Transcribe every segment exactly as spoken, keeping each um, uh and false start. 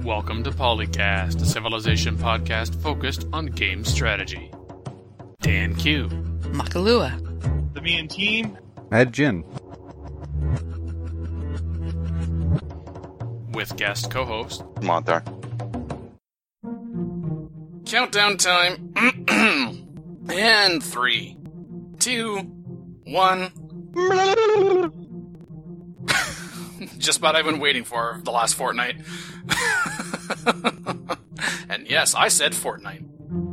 Welcome to Polycast, a Civilization podcast focused on game strategy. Dan Q. Makalua. The Me and Team. Mad Jin. With guest co-host Monthar. Countdown time. And three, two, one. Just about I've been waiting for the last fortnight. And yes, I said fortnight.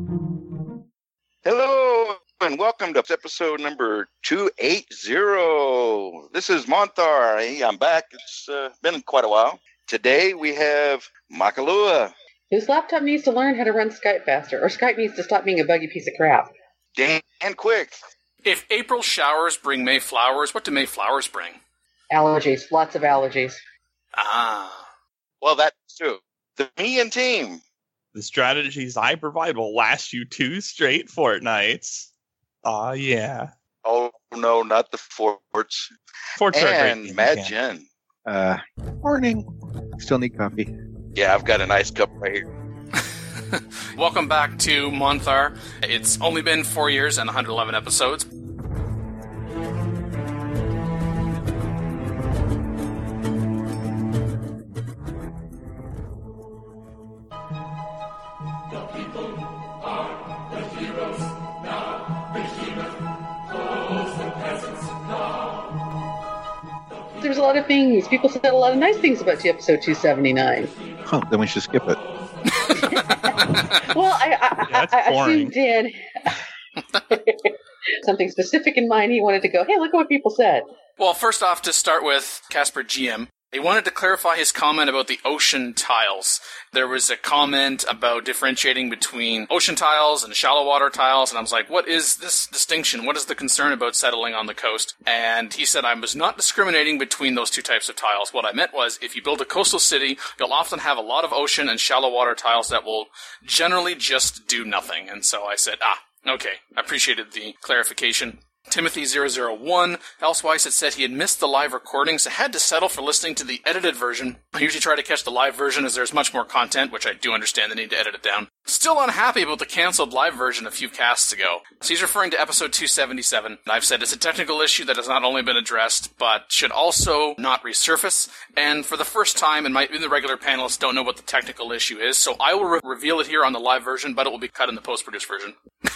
Hello, and welcome to episode number two eighty. This is Monthar. Hey, I'm back. It's uh, been quite a while. Today we have Makalua. Whose laptop needs to learn how to run Skype faster, or Skype needs to stop being a buggy piece of crap. Dan Quick. If April showers bring May flowers, what do May flowers bring? Allergies. Lots of allergies. Ah. Well, that's true. The Me and Team. The strategies I provide will last you two straight fortnights. Aw, uh, yeah. Oh, no, not the forts. Forts are and great. Mad Jen. Uh, morning. Still need coffee. Yeah, I've got a nice cup right here. Welcome back to Monthar. It's only been four years and one hundred eleven episodes. There's a lot of things. People said a lot of nice things about episode two seventy-nine. Huh, then we should skip it. Well, I, I, Yeah, that's I, I boring. assumed Dan had something specific in mind. He wanted to go, hey, look at what people said. Well, first off, to start with, Casper G M, he wanted to clarify his comment about the ocean tiles. There was a comment about differentiating between ocean tiles and shallow water tiles, and I was like, what is this distinction? What is the concern about settling on the coast? And he said I was not discriminating between those two types of tiles. What I meant was, if you build a coastal city, you'll often have a lot of ocean and shallow water tiles that will generally just do nothing. And so I said, ah, okay, I appreciated the clarification. Timothy zero zero one, elsewise had said he had missed the live recordings and had to settle for listening to the edited version. I usually try to catch the live version as there's much more content, which I do understand the need to edit it down. Still unhappy about the cancelled live version a few casts ago. So he's referring to episode two seventy-seven. I've said it's a technical issue that has not only been addressed, but should also not resurface. And for the first time, and my, even the regular panelists don't know what the technical issue is, so I will re- reveal it here on the live version, but it will be cut in the post-produced version.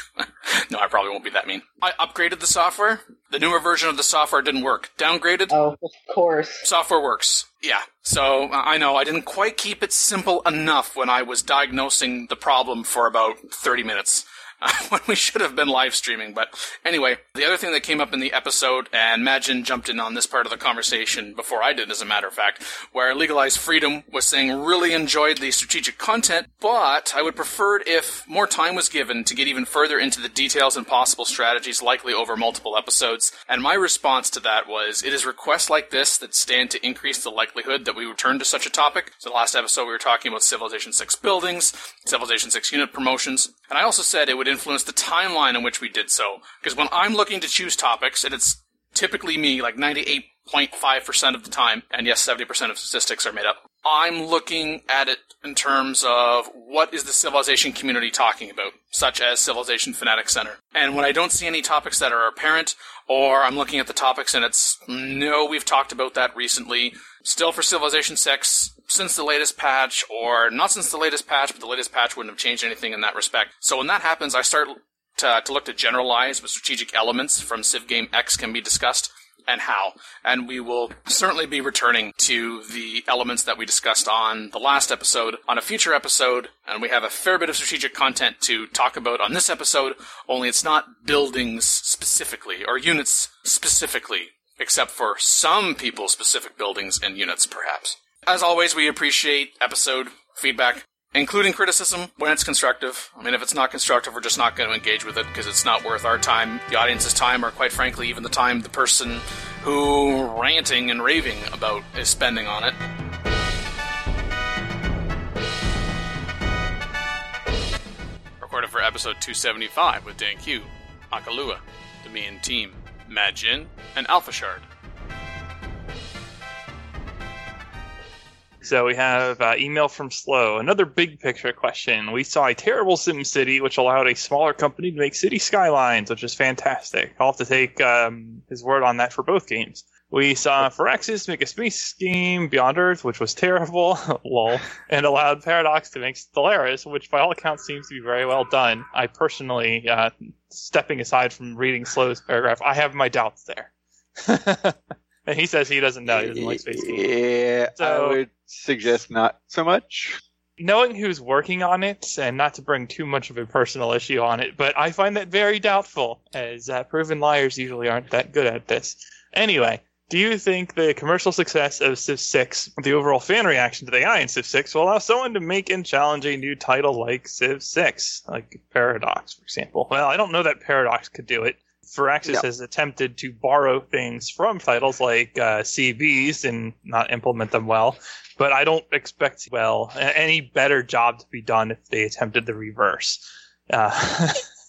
No, I probably won't be that mean. I upgraded the software. The newer version of the software didn't work. Downgraded. Oh, of course. Software works. Yeah. So, uh, I know, I didn't quite keep it simple enough when I was diagnosing the problem for about thirty minutes. Uh, when we should have been live streaming. But anyway, the other thing that came up in the episode, and Majin jumped in on this part of the conversation before I did, as a matter of fact, where Legalized Freedom was saying really enjoyed the strategic content, but I would prefer it if more time was given to get even further into the details and possible strategies, likely over multiple episodes. And my response to that was, it is requests like this that stand to increase the likelihood that we return to such a topic. So the last episode we were talking about Civilization six buildings, Civilization six unit promotions, and I also said it would influence the timeline in which we did so. Because when I'm looking to choose topics, and it's typically me, like ninety-eight point five percent of the time, and yes, seventy percent of statistics are made up, I'm looking at it in terms of what is the Civilization community talking about, such as Civilization Fanatic Center. And when I don't see any topics that are apparent, or I'm looking at the topics and it's, no, we've talked about that recently, still for Civilization six, since the latest patch, or not since the latest patch, but the latest patch wouldn't have changed anything in that respect. So when that happens, I start to, to look to generalize what strategic elements from Civ Game X can be discussed, and how. And we will certainly be returning to the elements that we discussed on the last episode on a future episode, and we have a fair bit of strategic content to talk about on this episode, only it's not buildings specifically, or units specifically, except for some people-specific buildings and units, perhaps. As always, we appreciate episode feedback, including criticism when it's constructive. I mean, if it's not constructive, we're just not going to engage with it because it's not worth our time, the audience's time, or quite frankly, even the time the person who ranting and raving about is spending on it. Recorded for episode two seventy-five with Dan Q, Makalua, the Me and Team, Mad Jin, and Alpha Shard. So we have uh, email from Slow. Another big picture question. We saw a terrible SimCity, which allowed a smaller company to make city skylines, which is fantastic. I'll have to take um, his word on that for both games. We saw Firaxis make a space game, Beyond Earth, which was terrible, lol, and allowed Paradox to make Stellaris, which by all accounts seems to be very well done. I personally, uh, stepping aside from reading Slow's paragraph, I have my doubts there. And he says he doesn't know. He doesn't like space games. Yeah, So- I would suggest not so much. Knowing who's working on it, and not to bring too much of a personal issue on it, but I find that very doubtful, as uh, proven liars usually aren't that good at this. Anyway, do you think the commercial success of Civ six, the overall fan reaction to the A I in Civ six, will allow someone to make and challenge a new title like Civ six, like Paradox, for example? Well, I don't know that Paradox could do it. Firaxis No. has attempted to borrow things from titles like uh, C Bs and not implement them well, but I don't expect, well, a- any better job to be done if they attempted the reverse. Uh,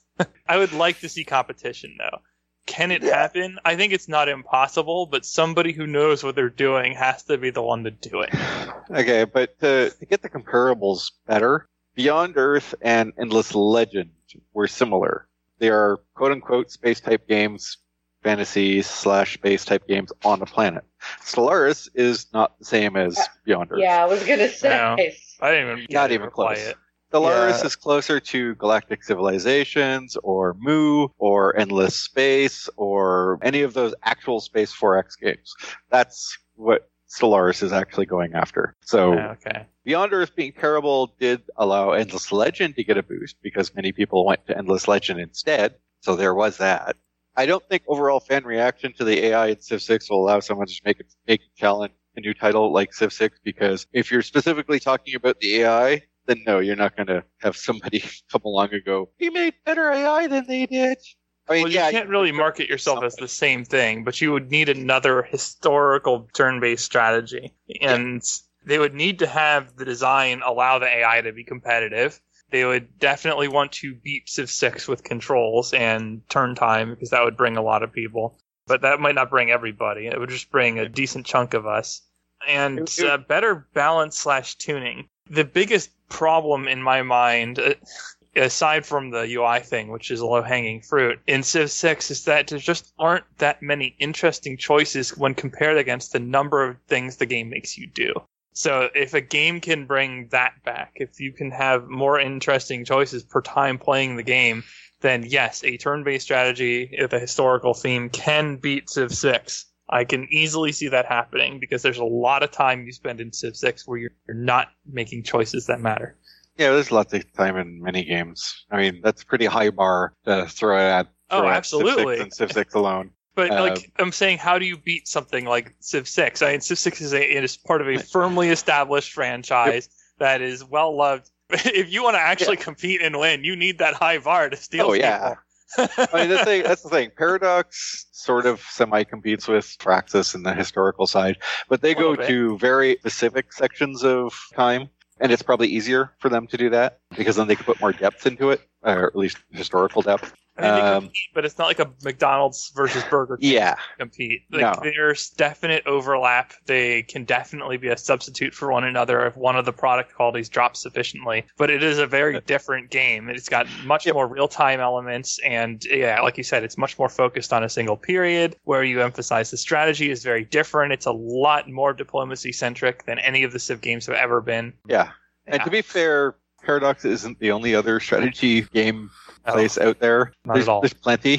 I would like to see competition, though. Can it Yeah. happen? I think it's not impossible, but somebody who knows what they're doing has to be the one to do it. Okay, but to, to get the comparables better, Beyond Earth and Endless Legend were similar. They are quote-unquote space-type games, fantasy slash space-type games on a planet. Stellaris is not the same as Beyond Earth. Yeah, I was gonna say. No. I didn't even get Not to even reply close. it. Stellaris Yeah. is closer to Galactic Civilizations or Moo or Endless Space or any of those actual Space four X games. That's what Stellaris is actually going after. So Yeah, okay. Beyond Earth being terrible did allow Endless Legend to get a boost because many people went to Endless Legend instead. So there was that. I don't think overall fan reaction to the A I in Civ six will allow someone to just make it, make a challenge a new title like Civ six, because if you're specifically talking about the A I, then no, you're not going to have somebody come along and go, "We made better A I than they did." I mean, Well, yeah, you can't really market yourself as the same thing, but you would need another historical turn-based strategy. And they would need to have the design allow the A I to be competitive. They would definitely want to beat Civ six with controls and turn time, because that would bring a lot of people. But that might not bring everybody. It would just bring a decent chunk of us. And It- it- uh, better balance slash tuning. The biggest problem in my mind, uh, aside from the U I thing, which is a low-hanging fruit, in Civ six is that there just aren't that many interesting choices when compared against the number of things the game makes you do. So if a game can bring that back, if you can have more interesting choices per time playing the game, then yes, a turn-based strategy with a historical theme can beat Civ six. I can easily see that happening because there's a lot of time you spend in Civ six where you're, you're not making choices that matter. Yeah, there's lots of time in many games. I mean, that's a pretty high bar to throw at. Oh, throw at absolutely. Civ six and Civ six alone. But Uh, like I'm saying, how do you beat something like Civ six? I mean, Civ six is a it is part of a firmly established franchise that is well loved. If you want to actually compete and win, you need that high bar to steal Oh, yeah. people. I mean, the thing, that's the thing. Paradox sort of semi-competes with Praxis in the historical side, but they go Little bit. to very specific sections of time, and it's probably easier for them to do that because then they can put more depth into it, or at least historical depth. I mean, they Um, compete, but it's not like a McDonald's versus Burger King Yeah, compete. Like, No. there's definite overlap. They can definitely be a substitute for one another if one of the product qualities drops sufficiently. But it is a very different game. It's got much Yep. more real-time elements, and yeah, like you said, it's much more focused on a single period, where you emphasize the strategy is very different. It's a lot more diplomacy-centric than any of the Civ games have ever been. yeah. And Yeah. to be fair, Paradox isn't the only other strategy game Oh, place out there. not there's, at all. there's plenty.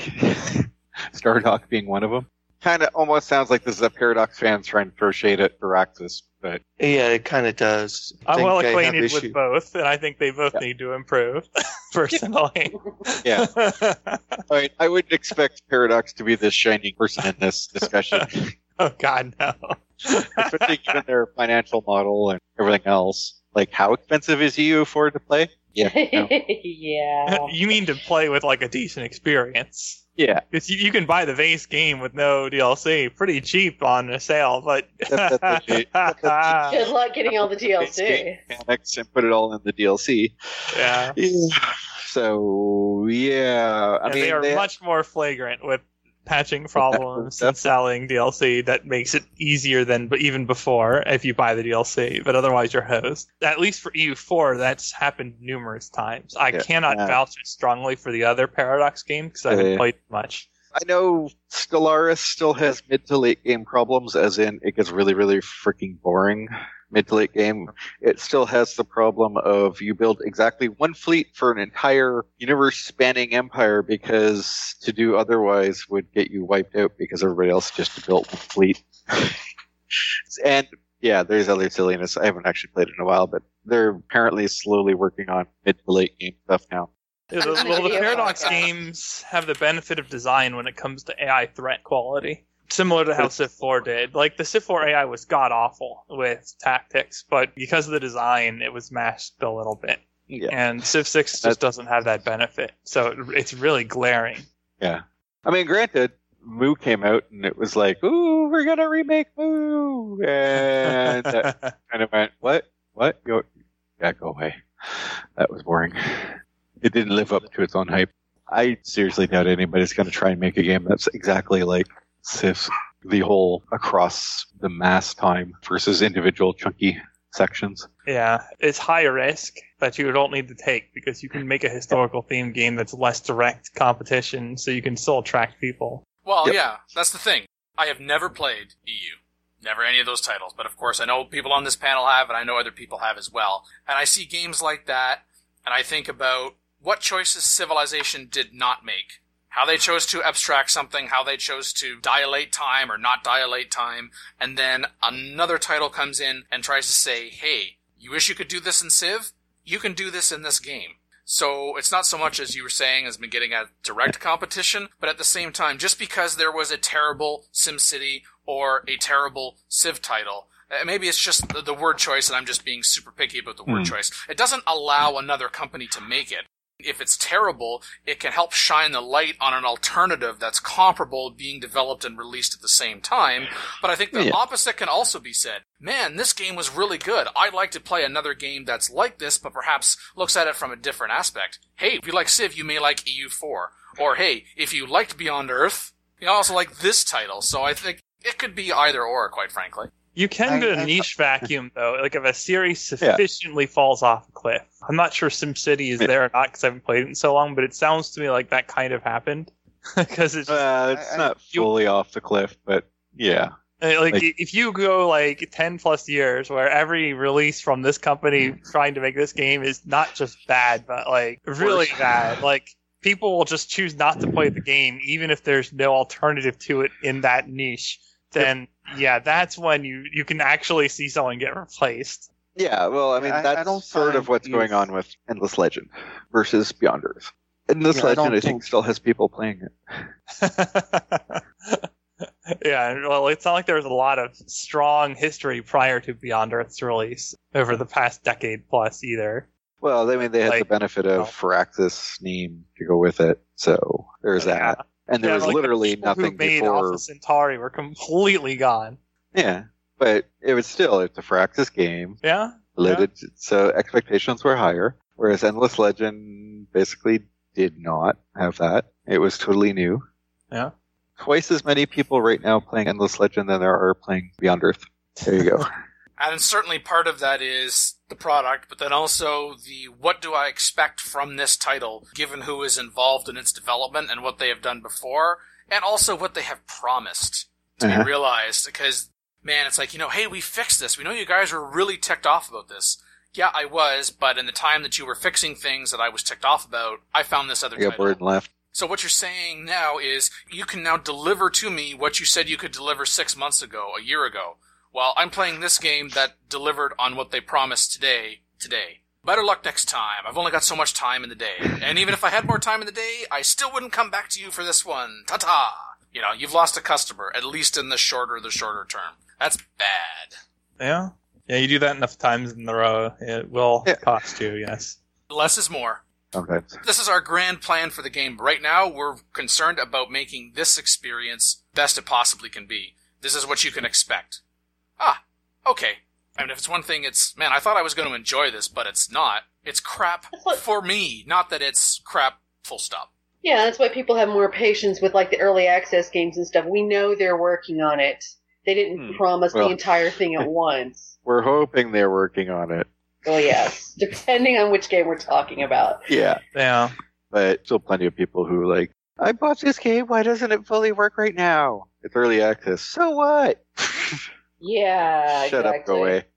Stardock being one of them. Kind of almost sounds like this is a Paradox fan trying to throw shade at Firaxis, but Yeah, it kind of does. I I'm think well I have acquainted issue- with both, and I think they both Yeah. need to improve, personally. yeah. I mean, I wouldn't expect Paradox to be the shining person in this discussion, Oh, God, no. especially given their financial model and everything else. Like, how expensive is E U four to play? Yeah. no. yeah. You mean to play with, like, a decent experience. Yeah. Because you, you can buy the base game with no D L C pretty cheap on a sale, but... That- that's legit. That's Good luck getting all the D L It's C. game mechanics and put it all in the D L C. yeah. So, yeah. I And mean, they are they- much more flagrant with patching problems and selling D L C that makes it easier than but even before if you buy the D L C, but otherwise you're hosed. At least for E U four, that's happened numerous times. I Yeah. cannot Yeah. vouch strongly for the other Paradox game because I haven't Yeah. played much. I know Stellaris still has mid to late game problems, as in it gets really, really freaking boring mid to late game. It still has the problem of you build exactly one fleet for an entire universe-spanning empire, because to do otherwise would get you wiped out because everybody else just built one fleet. And yeah, there's other silliness. I haven't actually played it in a while, but they're apparently slowly working on mid to late game stuff now. Yeah, the, well, the Paradox games have the benefit of design when it comes to A I threat quality, similar to how Civ four did. Like, the Civ four A I was god-awful with tactics, but because of the design, it was masked a little bit. Yeah. And Civ six just That's- doesn't have that benefit, so it, it's really glaring. Yeah. I mean, granted, Moo came out and it was like, ooh, we're going to remake Moo. And that kind of went, what? What? Go, yeah, go away. That was boring. It didn't live up to its own hype. I seriously doubt anybody's going to try and make a game that's exactly like Civ. The whole across the mass time versus individual chunky sections. Yeah, it's high risk that you don't need to take because you can make a historical themed game that's less direct competition, so you can still attract people. Well, Yep. yeah, that's the thing. I have never played E U. Never any of those titles. But of course, I know people on this panel have, and I know other people have as well. And I see games like that, and I think about what choices Civilization did not make. How they chose to abstract something, how they chose to dilate time or not dilate time, and then another title comes in and tries to say, hey, you wish you could do this in Civ? You can do this in this game. So it's not so much, as you were saying, as been getting at direct competition, but at the same time, just because there was a terrible SimCity or a terrible Civ title, uh, maybe it's just the, the word choice and I'm just being super picky about the word Mm. choice. It doesn't allow another company to make it. If it's terrible, it can help shine the light on an alternative that's comparable being developed and released at the same time. But I think the Yeah. opposite can also be said. Man, this game was really good. I'd like to play another game that's like this, but perhaps looks at it from a different aspect. Hey, if you like Civ, you may like E U four. Or hey, if you liked Beyond Earth, you also like this title. So I think it could be either or, quite frankly. You can I- do a I- niche vacuum, though. Like, if a series sufficiently falls off a cliff. I'm not sure SimCity is Yeah. there or not because I haven't played it in so long, but it sounds to me like that kind of happened. Because it's just, Uh, it's I- not you- fully off the cliff, but yeah. uh, like, like- if you go like ten plus years where every release from this company trying to make this game is not just bad, but like really Worse. bad, like people will just choose not to play the game even if there's no alternative to it in that niche, then yeah, that's when you, you can actually see someone get replaced. Yeah, well, I mean, I- I that's don't sort of find what's you've- going on with Endless Legend versus Beyond Earth. Endless Yeah, I Legend, don't I, think, think- still has people playing it. Yeah, well, it's not like there was a lot of strong history prior to Beyond Earth's release over the past decade plus either. Well, I mean, they had the Like, benefit of well- Firaxis name to go with it, so there's Yeah. that. And there Yeah, was like, the literally people who nothing made before. Alpha Centauri were completely gone. Yeah, but it was still it's a Firaxis game. Yeah, Related, so expectations were higher. Whereas Endless Legend basically did not have that. It was totally new. yeah. Twice as many people right now playing Endless Legend than there are playing Beyond Earth. There you go. And certainly part of that is the product, but then also the what do I expect from this title, given who is involved in its development and what they have done before, and also what they have promised to Uh-huh. be realized. Because, man, it's like, you know, hey, we fixed this. We know you guys were really ticked off about this. Yeah, I was, but in the time that you were fixing things that I was ticked off about, I found this other I got title. bored and left. So what you're saying now is you can now deliver to me what you said you could deliver six months ago, a year ago. Well, I'm playing this game that delivered on what they promised today, today. Better luck next time. I've only got so much time in the day. And even if I had more time in the day, I still wouldn't come back to you for this one. Ta-ta! You know, you've lost a customer, at least in the shorter, the shorter term. That's bad. Yeah. Yeah, you do that enough times in a row, it will Yeah. cost you, yes. Less is more. Sometimes. This is our grand plan for the game. Right now, we're concerned about making this experience best it possibly can be. This is what you can expect. Ah, okay. I mean, if it's one thing, it's, man, I thought I was going to enjoy this, but it's not. It's crap It's like- for me, not that it's crap full stop. Yeah, that's why people have more patience with like the early access games and stuff. We know they're working on it. They didn't Hmm. promise Well. the entire thing at once. We're hoping they're working on it. Well, yes, depending on which game we're talking about. Yeah. Yeah. But still plenty of people who like, I bought this game, why doesn't it fully work right now? It's early access. So what? Yeah, Shut exactly. up, go away.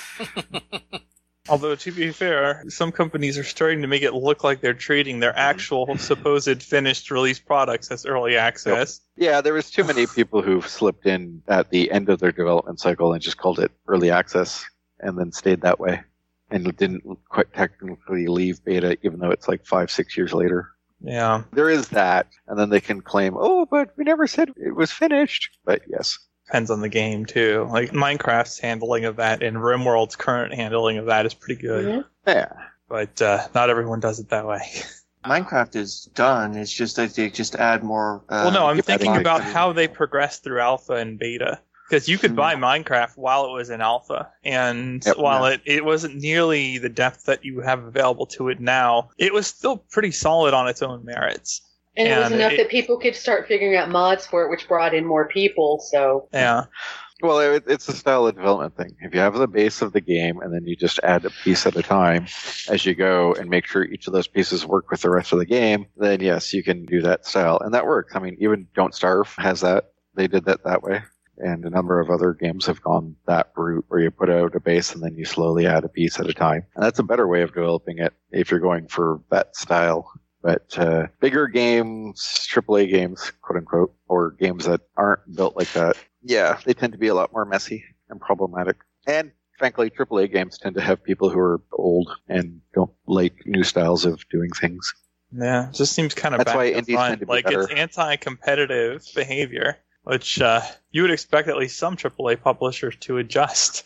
Although, to be fair, some companies are starting to make it look like they're treating their actual supposed finished release products as early access. Yeah, there was too many people who've slipped in at the end of their development cycle and just called it early access and then stayed that way. And didn't quite technically leave beta, even though it's like five, six years later. Yeah. There is that. And then they can claim, oh, but we never said it was finished. But yes. Depends on the game, too. Like, Minecraft's handling of that and RimWorld's current handling of that is pretty good. Mhm. Yeah. But uh, not everyone does it that way. Minecraft is done. It's just that they just add more. Uh, well, no, I'm keep thinking adding about like- how they progress through alpha and beta. Because you could Hmm. buy Minecraft while it was in alpha, and Yep. while it, it wasn't nearly the depth that you have available to it now, it was still pretty solid on its own merits. And it was And enough it- that people could start figuring out mods for it, which brought in more people. So Yeah. Well, it, it's a style of development thing. If you have the base of the game and then you just add a piece at a time as you go and make sure each of those pieces work with the rest of the game, then yes, you can do that style. And that works. I mean, even Don't Starve has that. They did that that way. And a number of other games have gone that route where you put out a base and then you slowly add a piece at a time. And that's a better way of developing it if you're going for that style. But uh, bigger games, triple A games, quote unquote, or games that aren't built like that, yeah, they tend to be a lot more messy and problematic. And frankly, triple A games tend to have people who are old and don't like new styles of doing things. Yeah. It just seems kind of That's back why to indies front. tend to be Like, better. it's anti-competitive behavior, which uh, you would expect at least some triple A publishers to adjust.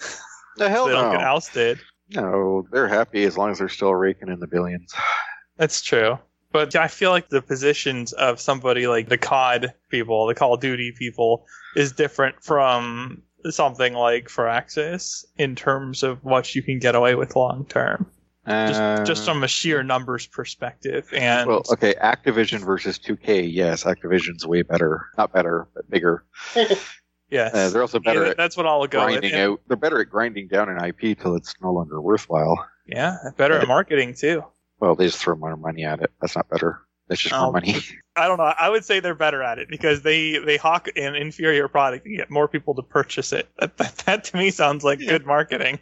The hell They don't no. get ousted. No, they're happy as long as they're still raking in the billions. That's true. But I feel like the positions of somebody like the C O D people, the Call of Duty people, is different from something like Firaxis in terms of what you can get away with long term. Just, Uh, just from a sheer numbers perspective. And Well, okay, Activision versus two K, yes, Activision's way better. Not better, but bigger. yes, Uh, they're also better Yeah, at that's what I'll go with. grinding And- out. They're better at grinding down an I P till it's no longer worthwhile. Yeah, better at marketing too. Well, they just throw more money at it. That's not better. That's just Oh. more money. I don't know. I would say they're better at it because they, they hawk an inferior product and get more people to purchase it. That, that, that to me sounds like good marketing.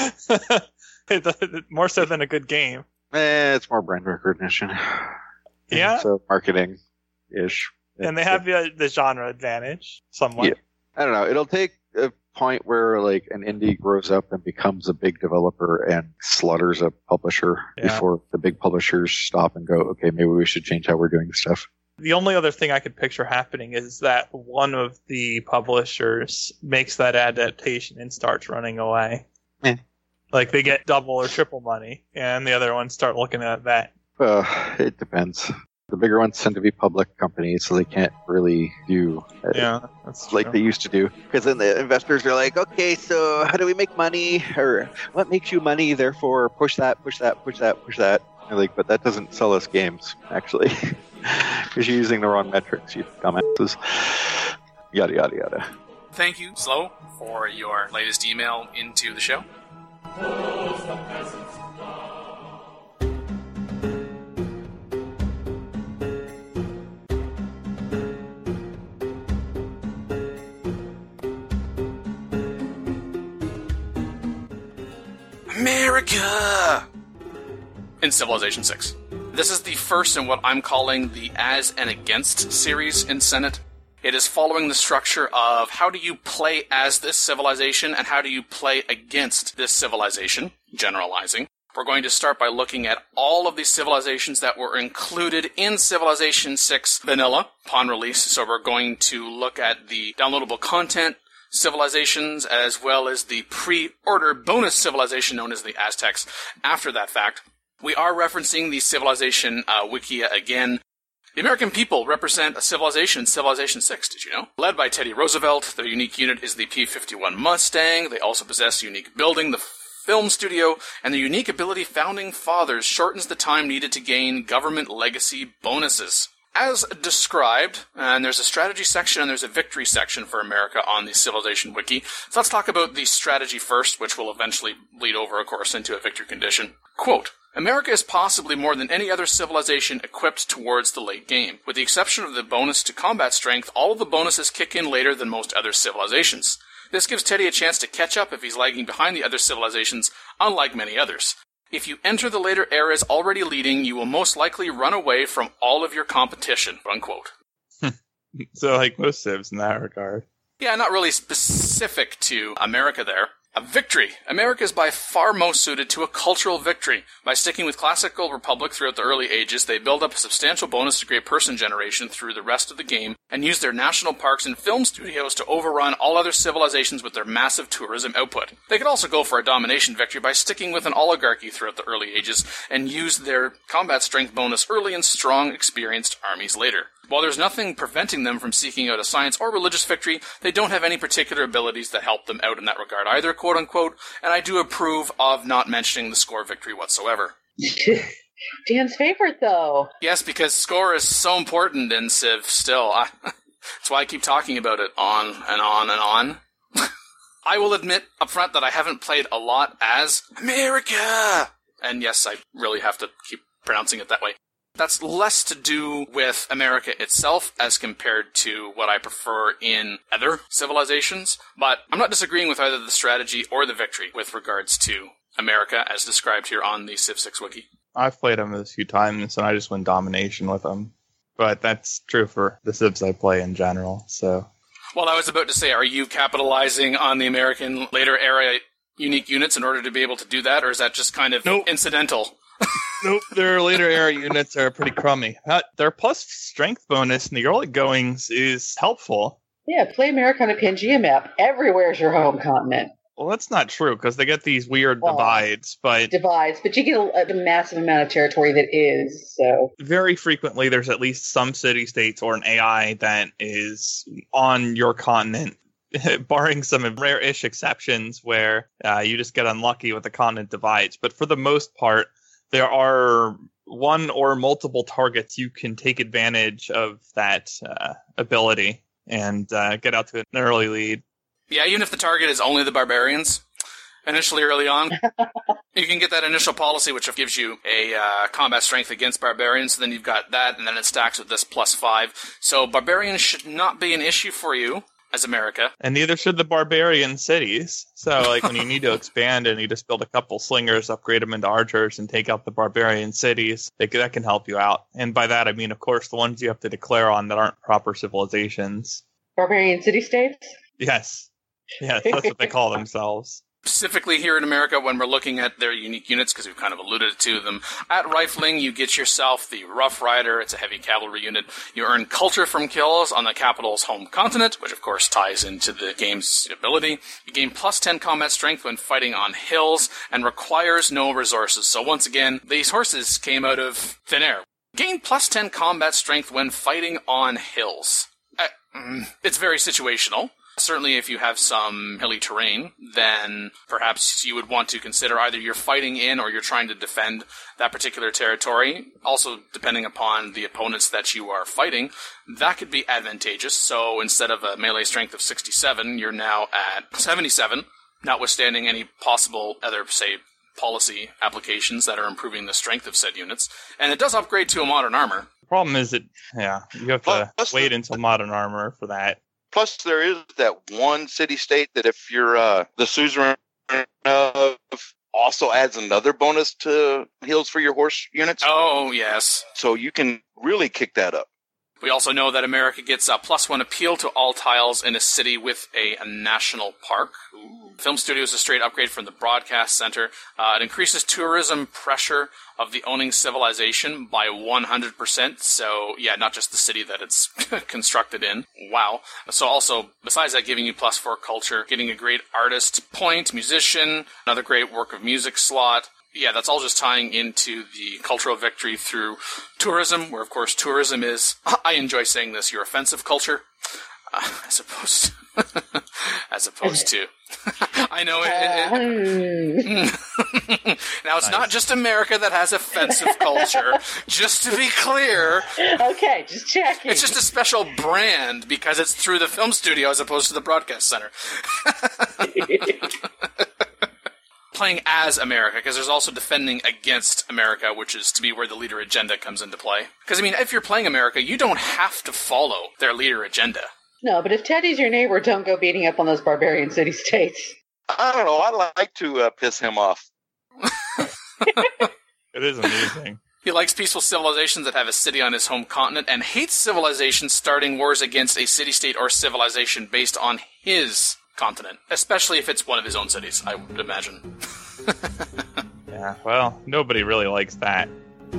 It- more so than a good game. eh, it's more brand recognition. Yeah. So marketing ish. And they have the, the genre advantage somewhat. Yeah. I don't know. It'll take a point where like an indie grows up and becomes a big developer and slaughters a publisher Yeah. before the big publishers stop and go, okay, maybe we should change how we're doing stuff. The only other thing I could picture happening is that one of the publishers makes that adaptation and starts running away. Eh. Like they get double or triple money, and the other ones start looking at that. Well, it depends. The bigger ones tend to be public companies, so they can't really do uh, Yeah, that's like true. they used to do. Because then the investors are like, okay, so how do we make money? Or what makes you money? Therefore, push that, push that, push that, push that. They're like, but that doesn't sell us games, actually. Because you're using the wrong metrics, you dumbasses. Yada, yada, yada. Thank you, Slow, for your latest email into the show. America! In Civilization six. This is the first in what I'm calling the As and Against series in Senate. It is following the structure of how do you play as this civilization and how do you play against this civilization, generalizing. We're going to start by looking at all of the civilizations that were included in Civilization six Vanilla upon release. So we're going to look at the downloadable content civilizations as well as the pre-order bonus civilization known as the Aztecs after that fact. We are referencing the Civilization uh, Wikia again. The American people represent a civilization in Civilization six, did you know? Led by Teddy Roosevelt, their unique unit is the P fifty-one Mustang. They also possess unique building, the film studio, and the unique ability Founding Fathers shortens the time needed to gain government legacy bonuses. As described, and there's a strategy section and there's a victory section for America on the Civilization Wiki. So let's talk about the strategy first, which will eventually lead over, of course, into a victory condition. Quote, America is possibly more than any other civilization equipped towards the late game. With the exception of the bonus to combat strength, all of the bonuses kick in later than most other civilizations. This gives Teddy a chance to catch up if he's lagging behind the other civilizations, unlike many others. If you enter the later eras already leading, you will most likely run away from all of your competition, unquote. So like most civs in that regard. Yeah, not really specific to America there. A victory. America is by far most suited to a cultural victory. By sticking with classical republic throughout the early ages, they build up a substantial bonus to great person generation through the rest of the game, and use their national parks and film studios to overrun all other civilizations with their massive tourism output. They could also go for a domination victory by sticking with an oligarchy throughout the early ages, and use their combat strength bonus early and strong, experienced armies later. While there's nothing preventing them from seeking out a science or religious victory, they don't have any particular abilities that help them out in that regard either, quote-unquote, and I do approve of not mentioning the score victory whatsoever. Dan's favorite, though. Yes, because score is so important in Civ still. I, that's why I keep talking about it on and on and on. I will admit up front that I haven't played a lot as America! And yes, I really have to keep pronouncing it that way. That's less to do with America itself as compared to what I prefer in other civilizations, but I'm not disagreeing with either the strategy or the victory with regards to America as described here on the Civ six wiki. I've played them a few times and I just win domination with them, but that's true for the civs I play in general, so... Well, I was about to say, are you capitalizing on the American later era unique units in order to be able to do that, or is that just kind of nope. incidental? Nope, their later era units are pretty crummy. Their plus strength bonus in the early goings is helpful. Yeah, play America on a Pangea map. Everywhere's your home continent. Well, that's not true, because they get these weird well, divides, but... Divides, but you get a, a massive amount of territory that is, so... Very frequently, there's at least some city-states or an A I that is on your continent, barring some rare-ish exceptions where uh, you just get unlucky with the continent divides. But for the most part, there are one or multiple targets you can take advantage of that uh, ability and uh, get out to an early lead. Yeah, even if the target is only the barbarians, initially early on, you can get that initial policy which gives you a uh, combat strength against barbarians, so then you've got that, and then it stacks with this plus five. So barbarians should not be an issue for you as America. And neither should the barbarian cities. So, like, when you need to expand and you just build a couple slingers, upgrade them into archers, and take out the barbarian cities, they, that can help you out. And by that, I mean, of course, the ones you have to declare on that aren't proper civilizations. Barbarian city-states? Yes. Yes, that's what they call themselves. Specifically here in America, when we're looking at their unique units, because we've kind of alluded to them, at Rifling, you get yourself the Rough Rider. It's a heavy cavalry unit. You earn culture from kills on the capital's home continent, which of course ties into the game's ability. You gain plus ten combat strength when fighting on hills, and requires no resources. So once again, these horses came out of thin air. Gain plus ten combat strength when fighting on hills. Uh, it's very situational. Certainly if you have some hilly terrain, then perhaps you would want to consider either you're fighting in or you're trying to defend that particular territory. Also, depending upon the opponents that you are fighting, that could be advantageous. So instead of a melee strength of sixty-seven, you're now at seventy-seven, notwithstanding any possible other, say, policy applications that are improving the strength of said units. And it does upgrade to a modern armor. The problem is that, yeah, you have to Plus, wait until modern armor for that. Plus, there is that one city-state that if you're uh, the suzerain of, also adds another bonus to heals for your horse units. Oh, yes. So you can really kick that up. We also know that America gets a plus one appeal to all tiles in a city with a, a national park. Ooh. Film studio is a straight upgrade from the broadcast center. Uh, it increases tourism pressure of the owning civilization by one hundred percent. So, yeah, not just the city that it's constructed in. Wow. So also, besides that, giving you plus four culture, getting a great artist point, musician, another great work of music slot. Yeah, that's all just tying into the cultural victory through tourism, where, of course, tourism is, I enjoy saying this, your offensive culture. Uh, as opposed to, as opposed to, I know it. it, it now it's nice. Not just America that has offensive culture. Just to be clear. Okay, just checking. It's just a special brand because it's through the film studio as opposed to the broadcast center. Playing as America, because there's also defending against America, which is to be where the leader agenda comes into play. Because, I mean, if you're playing America, you don't have to follow their leader agenda. No, but if Teddy's your neighbor, don't go beating up on those barbarian city-states. I don't know. I like to uh, piss him off. It is amusing. He likes peaceful civilizations that have a city on his home continent and hates civilizations starting wars against a city-state or civilization based on his continent, especially if it's one of his own cities, I would imagine. Yeah, well, nobody really likes that.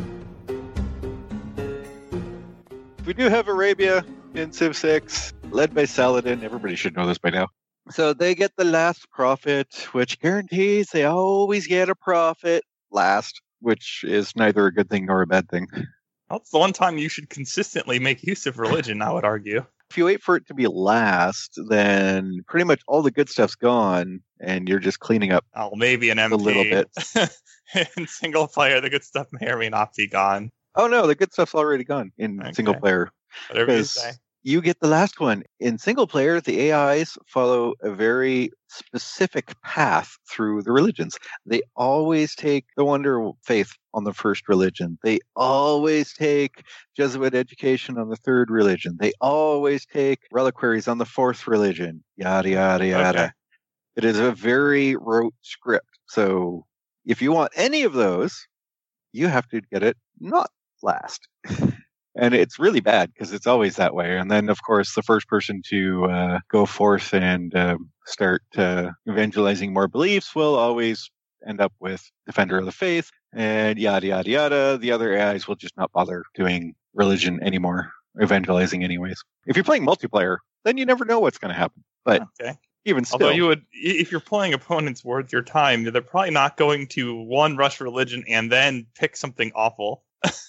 We do have Arabia in Civ six, led by Saladin. Everybody should know this by now. So they get the last profit, which guarantees they always get a profit last, which is neither a good thing nor a bad thing. That's the one time you should consistently make use of religion, I would argue. If you wait for it to be last, then pretty much all the good stuff's gone, and you're just cleaning up oh, maybe an M P. A little bit. In single player, the good stuff may or may not be gone. Oh, no, the good stuff's already gone in okay. single player. Whatever you say. You get the last one. In single player, the A Is follow a very specific path through the religions. They always take the Wonder Faith on the first religion. They always take Jesuit education on the third religion. They always take reliquaries on the fourth religion. Yada, yada, yada. Okay. It is a very rote script. So if you want any of those, you have to get it not last. And it's really bad because it's always that way. And then, of course, the first person to uh, go forth and uh, start uh, evangelizing more beliefs will always end up with Defender of the Faith and yada, yada, yada. The other A Is will just not bother doing religion anymore, evangelizing anyways. If you're playing multiplayer, then you never know what's going to happen. But okay. even still. Although you would, if you're playing opponents worth your time, they're probably not going to, one, rush religion and then pick something awful.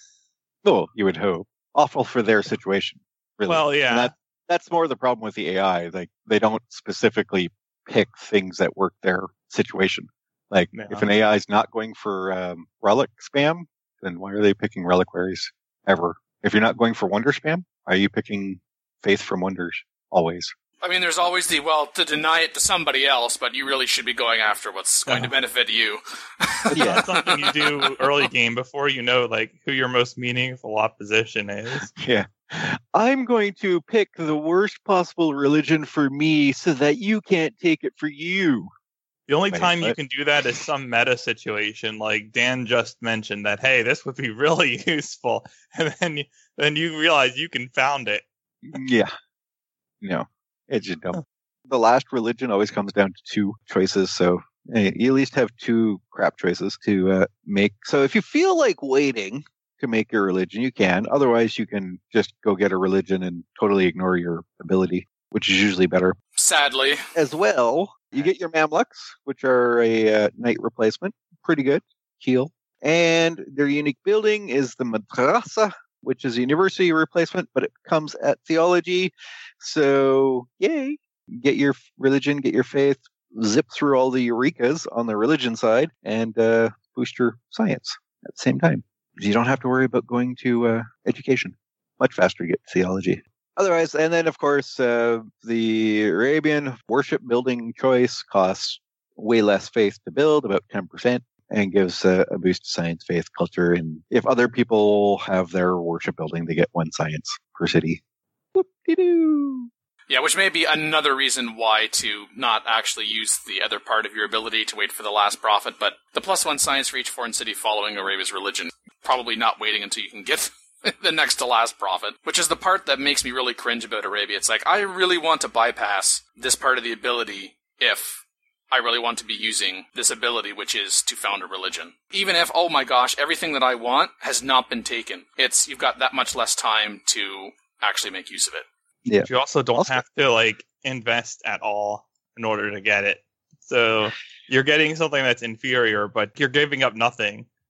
Oh, you would hope. Awful for their situation. Really. Well, yeah. And that, that's more the problem with the A I. Like, they don't specifically pick things that work their situation. Like, no. If an A I is not going for um, relic spam, then why are they picking reliquaries ever? If you're not going for wonder spam, are you picking faith from wonders always? I mean, there's always the, well, to deny it to somebody else, but you really should be going after what's going uh-huh. to benefit you. Yeah, that's something you do early game before you know, like, who your most meaningful opposition is. Yeah. I'm going to pick the worst possible religion for me so that you can't take it for you. The only Wait, time what? you can do that is some meta situation, like Dan just mentioned that, hey, this would be really useful. And then you, then you realize you confound it. Yeah. No. It's just dumb. The last religion always comes down to two choices, so hey, you at least have two crap choices to uh, make. So if you feel like waiting to make your religion, you can. Otherwise, you can just go get a religion and totally ignore your ability, which is usually better. Sadly. As well, you get your Mamluks, which are a uh, knight replacement. Pretty good. Heal. And their unique building is the Madrasa, which is a university replacement, but it comes at theology. So, yay. Get your religion, get your faith, zip through all the eurekas on the religion side, and uh, boost your science at the same time. You don't have to worry about going to uh, education. Much faster to get theology. Otherwise, and then, of course, uh, the Arabian worship building choice costs way less faith to build, about ten percent. And gives uh, a boost to science, faith, culture. And if other people have their worship building, they get one science per city. Whoop-de-doo. Yeah, which may be another reason why to not actually use the other part of your ability to wait for the last profit. But the plus one science for each foreign city following Arabia's religion, probably not waiting until you can get the next to last profit, which is the part that makes me really cringe about Arabia. It's like, I really want to bypass this part of the ability if I really want to be using this ability, which is to found a religion. Even if, oh my gosh, everything that I want has not been taken. It's, you've got that much less time to actually make use of it. Yeah. But you also don't also, have to, like, invest at all in order to get it. So you're getting something that's inferior, but you're giving up nothing.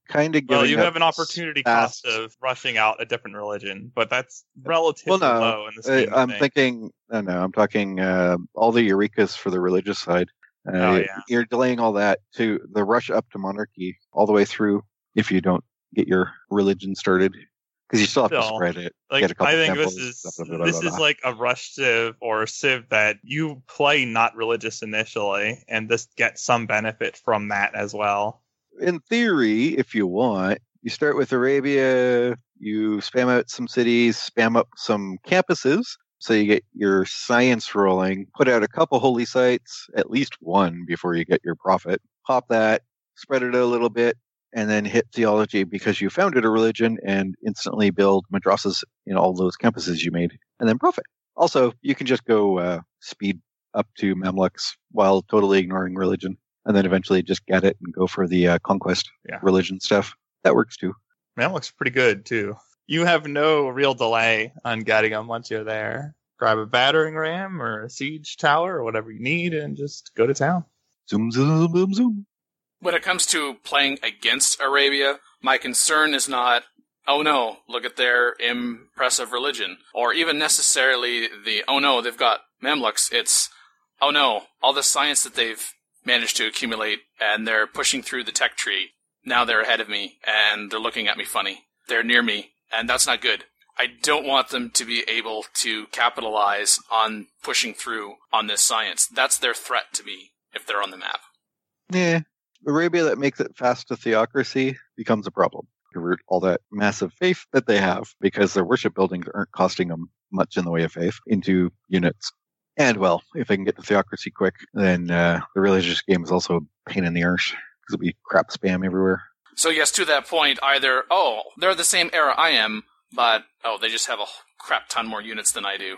kind of Well, giving you up have an opportunity fast- cost of rushing out a different religion, but that's relatively Well, no, low in the uh, scheme of I'm things. thinking, no, no, I'm talking uh, all the Eurekas for the religious side. Uh, Oh, yeah. You're delaying all that to the rush up to monarchy all the way through if you don't get your religion started. Because you still have to Still, spread it. Like, get a couple I think temples, this is blah, blah, blah, this blah, is blah. like a rush civ or a civ that you play not religious initially, and this gets some benefit from that as well. In theory, if you want, you start with Arabia, you spam out some cities, spam up some campuses, so you get your science rolling, put out a couple holy sites, at least one before you get your profit, pop that, spread it a little bit, and then hit theology because you founded a religion and instantly build madrasas in all those campuses you made, and then profit. Also, you can just go uh, speed up to Mamluks while totally ignoring religion, and then eventually just get it and go for the uh, conquest Yeah. religion stuff. That works too. That looks pretty good too. You have no real delay on getting them once you're there. Grab a battering ram or a siege tower or whatever you need, and just go to town. Zoom, zoom, zoom, zoom. When it comes to playing against Arabia, my concern is not, oh no, look at their impressive religion, or even necessarily the, oh no, they've got Mamluks. It's, oh no, all the science that they've managed to accumulate, and they're pushing through the tech tree. Now they're ahead of me, and they're looking at me funny. They're near me, and that's not good. I don't want them to be able to capitalize on pushing through on this science. That's their threat to me if they're on the map. Yeah. Arabia that makes it fast to theocracy becomes a problem. Convert all that massive faith that they have, because their worship buildings aren't costing them much in the way of faith, into units. And, well, if they can get to theocracy quick, then uh, the religious game is also a pain in the arse, because it'll be crap spam everywhere. So yes, to that point, either, oh, they're the same era I am, but, oh, they just have a crap ton more units than I do.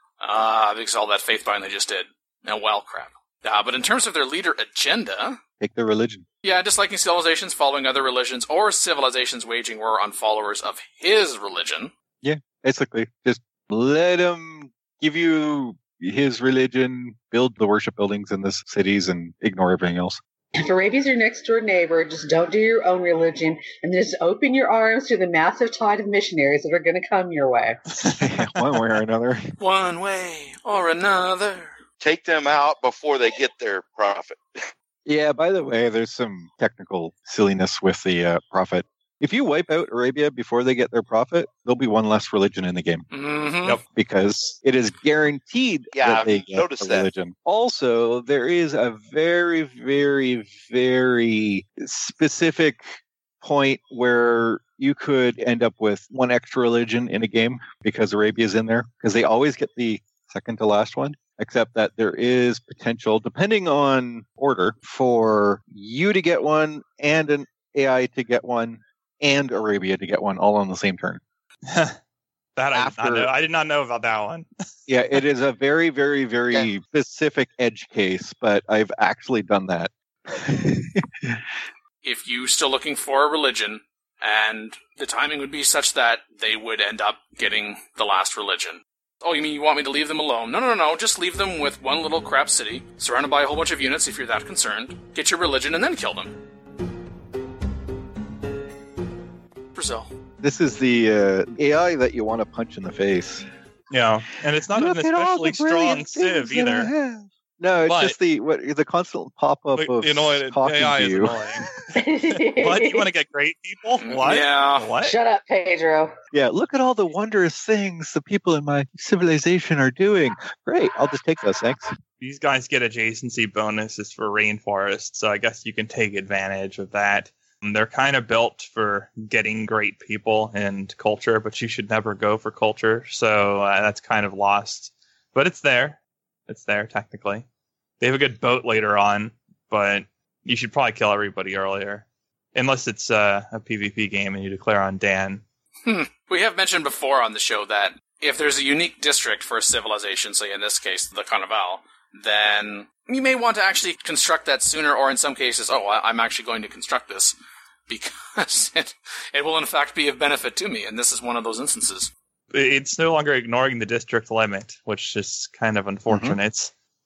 Ah, uh, because all that faith buying they just did. Now, well, crap. Uh, but in terms of their leader agenda, Take their religion. yeah, disliking civilizations, following other religions, or civilizations waging war on followers of his religion. Yeah, basically. Just let him give you his religion, build the worship buildings in the cities, and ignore everything else. If Arabia's your next door neighbor, just don't do your own religion, and just open your arms to the massive tide of missionaries that are going to come your way. One way or another. One way or another. Take them out before they get their profit. Yeah, by the way, there's some technical silliness with the uh, profit. If you wipe out Arabia before they get their profit, there'll be one less religion in the game. Mm-hmm. Yep. Because it is guaranteed Yeah, that I've they get noticed a that. religion. Also, there is a very, very, very specific point where you could end up with one extra religion in a game because Arabia's in there, because they always get the second to last one. Except that there is potential, depending on order, for you to get one and an A I to get one and Arabia to get one all on the same turn. That I did, After- not know. I did not know about that one. Yeah, it is a very, very, very specific edge case, but I've actually done that. If you're still looking for a religion, and the timing would be such that they would end up getting the last religion. Oh, you mean you want me to leave them alone? No, no, no, no. Just leave them with one little crap city, surrounded by a whole bunch of units if you're that concerned. Get your religion and then kill them. Brazil. This is the uh, A I that you want to punch in the face. Yeah, and it's not Look an at all especially the brilliant strong civ things that I either. have. No, it's But- just the what the constant pop up Like, of the annoying talking A I to is you. annoying. What? You want to get great people? What? Yeah. What? Shut up, Pedro. Yeah, look at all the wondrous things the people in my civilization are doing. Great, I'll just take those, thanks. These guys get adjacency bonuses for rainforest, so I guess you can take advantage of that. And they're kind of built for getting great people and culture, but you should never go for culture, so uh, that's kind of lost. But it's there. It's there, technically. They have a good boat later on, but you should probably kill everybody earlier. Unless it's uh, a PvP game and you declare on Dan. Hmm. We have mentioned before on the show that if there's a unique district for a civilization, say in this case the Carnival, then you may want to actually construct that sooner, or in some cases, oh, I- I'm actually going to construct this because it, it will in fact be of benefit to me, and this is one of those instances. It's no longer ignoring the district limit, which is kind of unfortunate.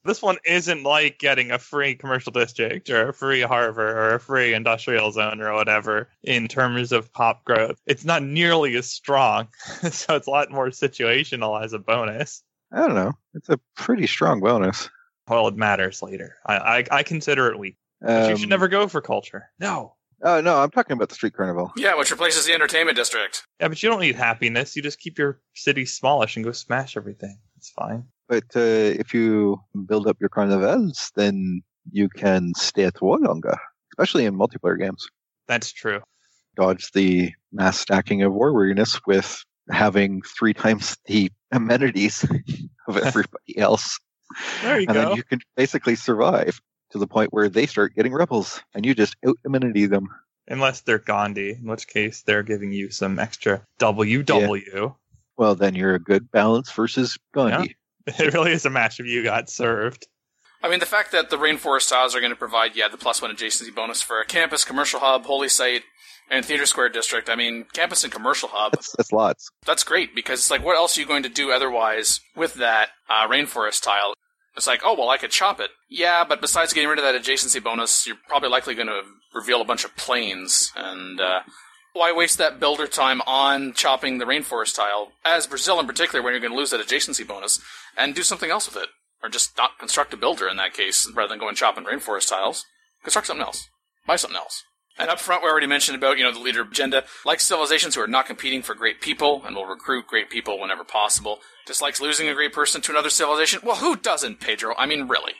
This one isn't like getting a free commercial district or a free harbor or a free industrial zone or whatever in terms of pop growth. It's not nearly as strong, so it's a lot more situational as a bonus. I don't know. It's a pretty strong bonus. Well, it matters later. I I, I consider it weak. But Um, you should never go for culture. No. Oh, no, I'm talking about the street carnival. Yeah, which replaces the entertainment district. Yeah, but you don't need happiness. You just keep your city smallish and go smash everything. It's fine. But uh, if you build up your carnivals, then you can stay at war longer, especially in multiplayer games. That's true. Dodge the mass stacking of war weariness with having three times the amenities of everybody else. There you and go. then you can basically survive to the point where they start getting rebels, and you just out-amenity them. Unless they're Gandhi, in which case they're giving you some extra W W. Well, then you're a good balance versus Gandhi. It really is a match if you got served. I mean, the fact that the Rainforest Tiles are going to provide, yeah, the plus one adjacency bonus for a campus, commercial hub, holy site, and Theater Square District. I mean, campus and commercial hub, That's, that's lots. that's great, because it's like, what else are you going to do otherwise with that uh, Rainforest Tile? It's like, oh, well, I could chop it. Yeah, but besides getting rid of that adjacency bonus, you're probably likely going to reveal a bunch of planes, and uh, why waste that builder time on chopping the Rainforest Tile, as Brazil in particular, when you're going to lose that adjacency bonus, and do something else with it? Or just not construct a builder in that case, rather than go and chopping Rainforest Tiles. Construct something else. Buy something else. And up front, we already mentioned about, you know, the leader agenda. Likes civilizations who are not competing for great people and will recruit great people whenever possible. Dislikes losing a great person to another civilization. Well, who doesn't, Pedro? I mean, really.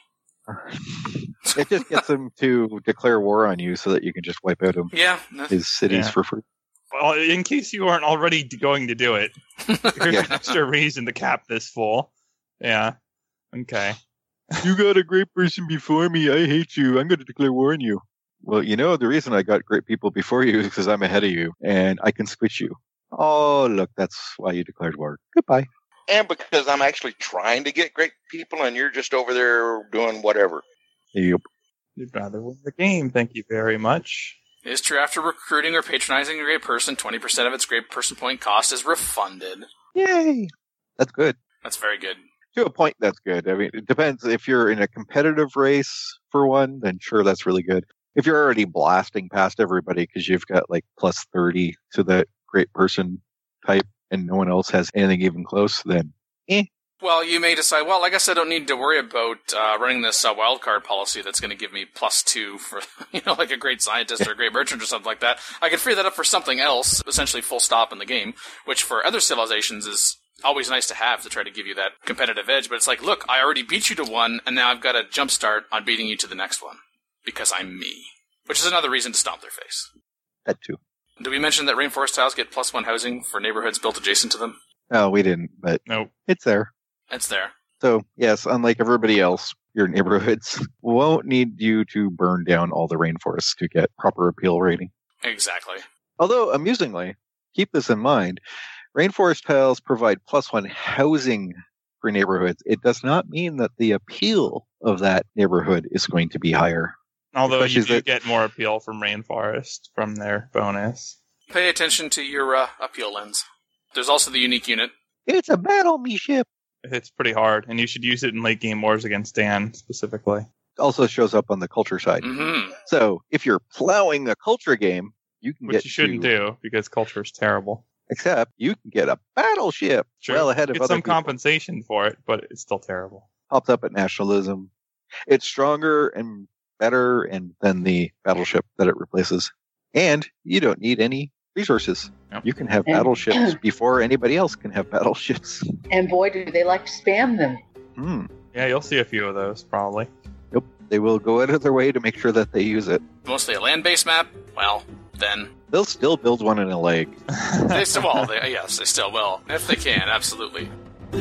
It just gets them to declare war on you so that you can just wipe out him, Yeah. his cities Yeah. for free. Well, in case you aren't already d- going to do it, here's Yeah. an extra reason to cap this fool. Yeah. Okay. You got a great person before me. I hate you. I'm going to declare war on you. Well, you know, the reason I got great people before you is because I'm ahead of you and I can switch you. Oh, look, that's why you declared war. Goodbye. And because I'm actually trying to get great people and you're just over there doing whatever. Yep. You'd rather win the game. Thank you very much. It is true, after recruiting or patronizing a great person, twenty percent of its great person point cost is refunded. Yay. That's good. That's very good. To a point, that's good. I mean, it depends. If you're in a competitive race for one, then sure, that's really good. If you're already blasting past everybody because you've got like plus thirty to that great person type and no one else has anything even close, then eh. Well, you may decide, well, I guess I don't need to worry about uh, running this uh, wildcard policy that's going to give me plus two for, you know, like a great scientist or a great merchant or something like that. I could free that up for something else, essentially full stop in the game, which for other civilizations is always nice to have to try to give you that competitive edge. But it's like, look, I already beat you to one, and now I've got a jump start on beating you to the next one. Because I'm me. Which is another reason to stomp their face. That too. Did we mention that Rainforest Tiles get plus one housing for neighborhoods built adjacent to them? No, we didn't, but Nope. it's there. It's there. So, yes, unlike everybody else, your neighborhoods won't need you to burn down all the rainforests to get proper appeal rating. Exactly. Although, amusingly, keep this in mind, rainforest tiles provide plus one housing for neighborhoods. It does not mean that the appeal of that neighborhood is going to be higher. Although you Especially do that- get more appeal from Rainforest from their bonus. Pay attention to your uh, appeal lens. There's also the unique unit. It's a battle me ship. It's pretty hard, and you should use it in late game wars against Dan specifically. Also shows up on the culture side. Mm-hmm. So, if you're plowing a culture game, you can Which get you shouldn't to, do, because culture is terrible. Except you can get a battleship Sure. well ahead of Get other some people. compensation for it, but it's still terrible. Pops up at nationalism. It's stronger and better and than the battleship that it replaces. And you don't need any resources. Yep. You can have And- battleships before anybody else can have battleships. And boy, do they like to spam them. Hmm. Yeah, you'll see a few of those, probably. Yep. They will go out of their way to make sure that they use it. Mostly a land-based map. Well, then They'll still build one in a lake. they still well, they, yes, they still will if they can. Absolutely.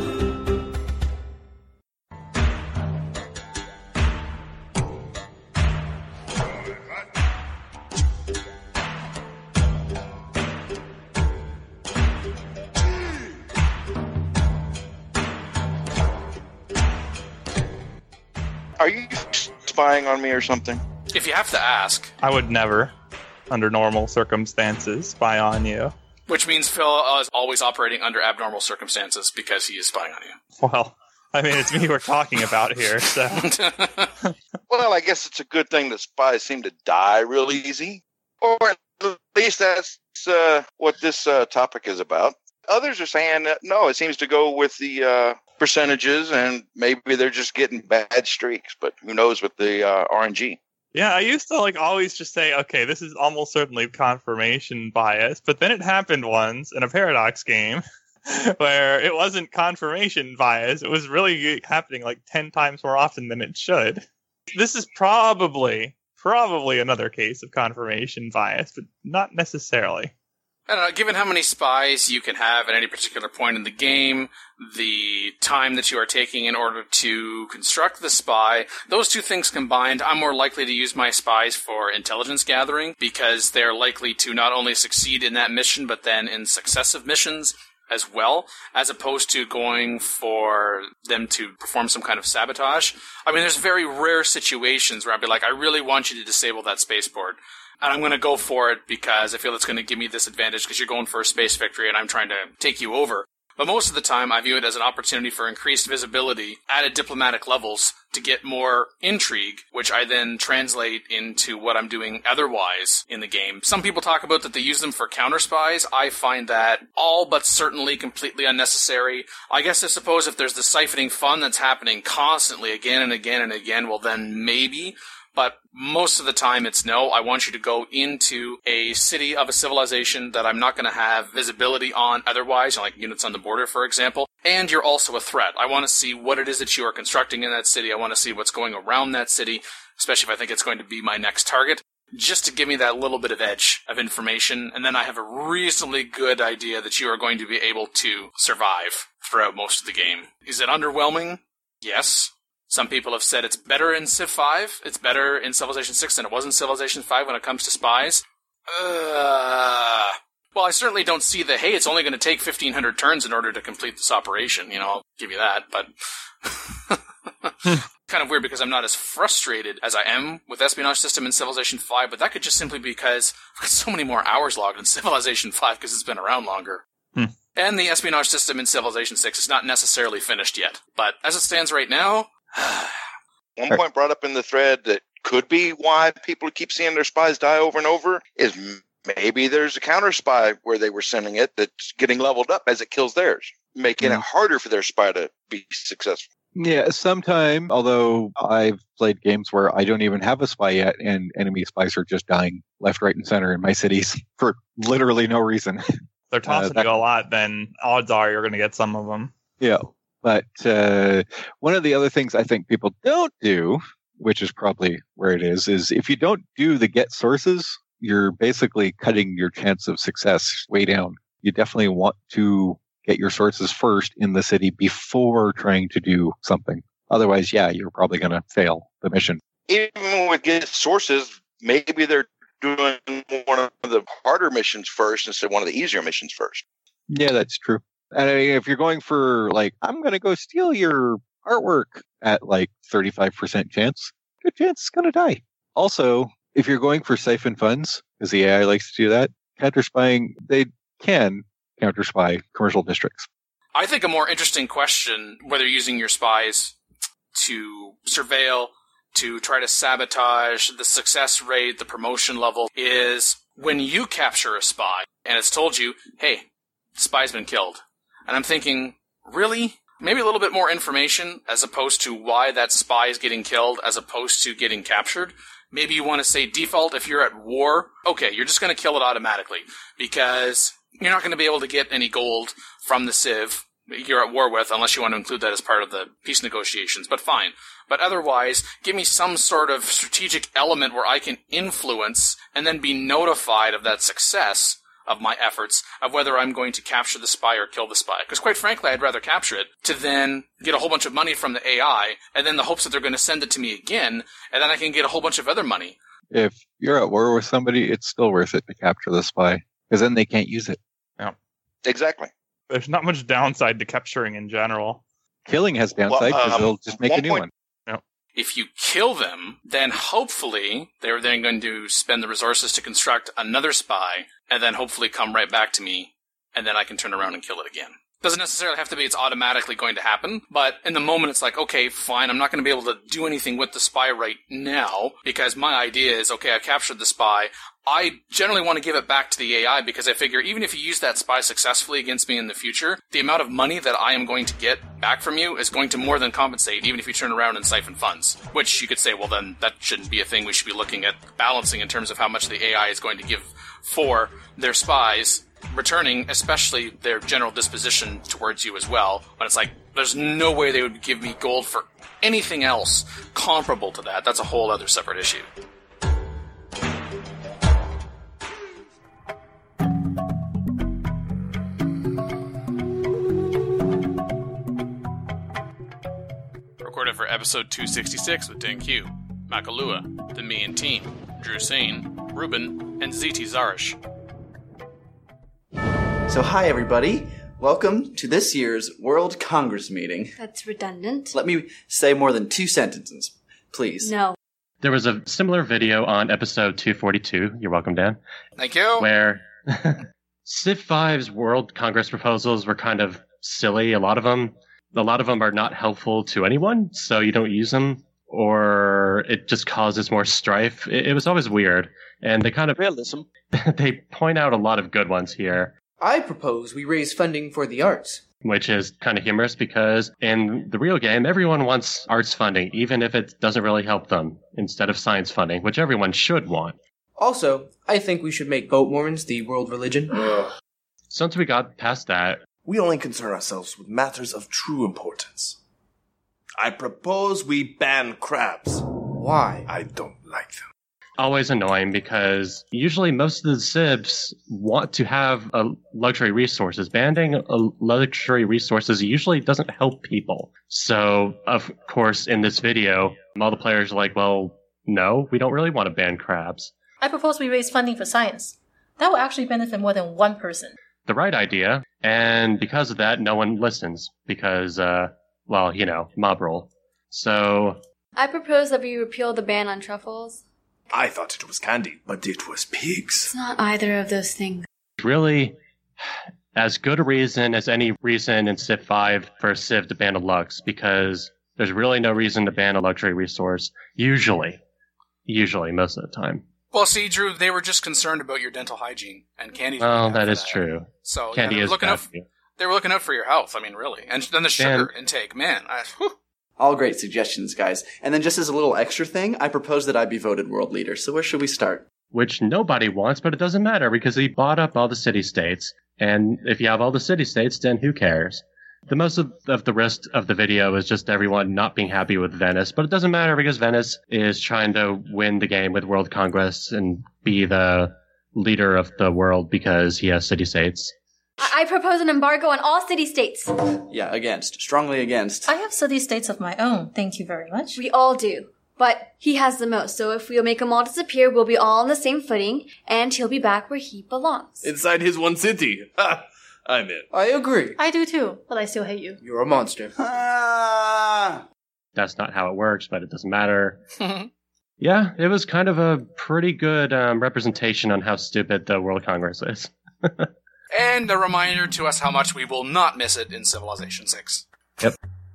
Are you spying on me or something? If you have to ask, I would never, under normal circumstances, spy on you. which means Phil uh, is always operating under abnormal circumstances because he is spying on you. Well, I mean, it's me we're talking about here, so. Well, I guess it's a good thing that spies seem to die real easy. Or at least that's uh, what this uh, topic is about. Others are saying that, no, it seems to go with the uh, percentages, and maybe they're just getting bad streaks, but who knows with the uh, R N G. Yeah, I used to like always just say, okay, this is almost certainly confirmation bias, but then it happened once in a Paradox game where it wasn't confirmation bias. It was really happening like ten times more often than it should. This is probably, probably another case of confirmation bias, but not necessarily. I don't know, given how many spies you can have at any particular point in the game, the time that you are taking in order to construct the spy, those two things combined, I'm more likely to use my spies for intelligence gathering, because they're likely to not only succeed in that mission, but then in successive missions as well, as opposed to going for them to perform some kind of sabotage. I mean, there's very rare situations where I'd be like, I really want you to disable that spaceport. And I'm going to go for it because I feel it's going to give me this advantage because you're going for a space victory and I'm trying to take you over. But most of the time, I view it as an opportunity for increased visibility at diplomatic levels to get more intrigue, which I then translate into what I'm doing otherwise in the game. Some people talk about that they use them for counter spies. I find that all but certainly completely unnecessary. I guess I suppose if there's the siphoning fun that's happening constantly again and again and again, well then maybe. But most of the time it's no, I want you to go into a city of a civilization that I'm not going to have visibility on otherwise, like units on the border, for example. And you're also a threat. I want to see what it is that you are constructing in that city. I want to see what's going around that city, especially if I think it's going to be my next target, just to give me that little bit of edge of information. And then I have a reasonably good idea that you are going to be able to survive throughout most of the game. Is it underwhelming? Yes. Some people have said it's better in Civ five, it's better in Civilization six than it was in Civilization five when it comes to spies. Uh, well, I certainly don't see the, hey, it's only going to take fifteen hundred turns in order to complete this operation. You know, I'll give you that, but kind of weird because I'm not as frustrated as I am with espionage system in Civilization five, but that could just simply be because I've got so many more hours logged in Civilization five because it's been around longer. Hmm. And the espionage system in Civilization six is not necessarily finished yet. But as it stands right now, one point brought up in the thread that could be why people keep seeing their spies die over and over is maybe there's a counter spy where they were sending it that's getting leveled up as it kills theirs, making mm. it harder for their spy to be successful. Yeah, sometime, although I've played games where I don't even have a spy yet and enemy spies are just dying left, right, and center in my cities for literally no reason. They're tossing uh, that, you a lot, then odds are you're going to get some of them. Yeah. But uh, one of the other things I think people don't do, which is probably where it is, is if you don't do the get sources, you're basically cutting your chance of success way down. You definitely want to get your sources first in the city before trying to do something. Otherwise, yeah, you're probably going to fail the mission. Even with get sources, maybe they're doing one of the harder missions first instead of one of the easier missions first. Yeah, that's true. And I mean, if you're going for, like, I'm going to go steal your artwork at, like, thirty-five percent chance, good chance it's going to die. Also, if you're going for siphon funds, because the A I likes to do that, counter-spying, they can counter-spy commercial districts. I think a more interesting question, whether you're using your spies to surveil, to try to sabotage the success rate, the promotion level, is when you capture a spy and it's told you, hey, the spy's been killed. And I'm thinking, really? Maybe a little bit more information as opposed to why that spy is getting killed as opposed to getting captured. Maybe you want to say default if you're at war. Okay, you're just going to kill it automatically because you're not going to be able to get any gold from the Civ you're at war with unless you want to include that as part of the peace negotiations, but fine. But otherwise, give me some sort of strategic element where I can influence and then be notified of that success of my efforts of whether I'm going to capture the spy or kill the spy. Because quite frankly, I'd rather capture it to then get a whole bunch of money from the A I and then the hopes that they're going to send it to me again and then I can get a whole bunch of other money. If you're at war with somebody, it's still worth it to capture the spy because then they can't use it. Yeah, exactly. There's not much downside to capturing in general. Killing has downside because well, um, they'll just make one a new point- one. Yeah. If you kill them, then hopefully they're then going to spend the resources to construct another spy and then hopefully come right back to me and then I can turn around and kill it again. Doesn't necessarily have to be it's automatically going to happen, but in the moment it's like, okay, fine, I'm not going to be able to do anything with the spy right now, because my idea is, okay, I've captured the spy. I generally want to give it back to the A I because I figure even if you use that spy successfully against me in the future, the amount of money that I am going to get back from you is going to more than compensate, even if you turn around and siphon funds. Which you could say, well then, that shouldn't be a thing we should be looking at balancing in terms of how much the A I is going to give for their spies, returning especially their general disposition towards you as well, when it's like, there's no way they would give me gold for anything else comparable to that. That's a whole other separate issue. Recorded for episode two sixty-six with Dan Q, Makalua, the Me and Team, Drew Sane, Ruben, and Z T Zarish. So hi everybody, welcome to this year's World Congress meeting. That's redundant. Let me say more than two sentences, please. No. There was a similar video on episode two forty-two, you're welcome Dan. Thank you. Where Civ five's World Congress proposals were kind of silly, a lot of them. A lot of them are not helpful to anyone, so you don't use them, or it just causes more strife. It, it was always weird, and they kind of Realism. they point out a lot of good ones here. I propose we raise funding for the arts. Which is kind of humorous because in the real game, everyone wants arts funding, even if it doesn't really help them, instead of science funding, which everyone should want. Also, I think we should make boat Mormons the world religion. Since we got past that, we only concern ourselves with matters of true importance. I propose we ban crabs. Why? I don't like them. Always annoying because usually most of the civs want to have a luxury resources. Banning a luxury resources usually doesn't help people. So, of course, in this video, all the players are like, well, no, we don't really want to ban crabs. I propose we raise funding for science. That will actually benefit more than one person. The right idea, and because of that, no one listens. Because, uh, well, you know, mob rule. So... I propose that we repeal the ban on truffles. I thought it was candy, but it was pigs. It's not either of those things. Really, as good a reason as any reason in Civ five for a Civ to ban a Lux, because there's really no reason to ban a luxury resource, usually. Usually, most of the time. Well, see, Drew, they were just concerned about your dental hygiene, and candy. Oh, that is that. true. So candy yeah, they were is looking bad out. for you. They were looking out for your health. I mean, really, and then the sugar Dan. intake, man. I, All great suggestions, guys. And then just as a little extra thing, I propose that I be voted world leader. So where should we start? Which nobody wants, but it doesn't matter because he bought up all the city-states. And if you have all the city-states, then who cares? The most of, of the rest of the video is just everyone not being happy with Venice, but it doesn't matter because Venice is trying to win the game with World Congress and be the leader of the world because he has city-states. I propose an embargo on all city-states. Yeah, against. Strongly against. I have city-states of my own, thank you very much. We all do. But he has the most, so if we'll make them all disappear, we'll be all on the same footing, and he'll be back where he belongs. Inside his one city. Ha! I'm in. I agree. I do too, but I still hate you. You're a monster. Ah! That's not how it works, but it doesn't matter. Yeah, it was kind of a pretty good um, representation on how stupid the World Congress is. And a reminder to us how much we will not miss it in Civilization six. Yep.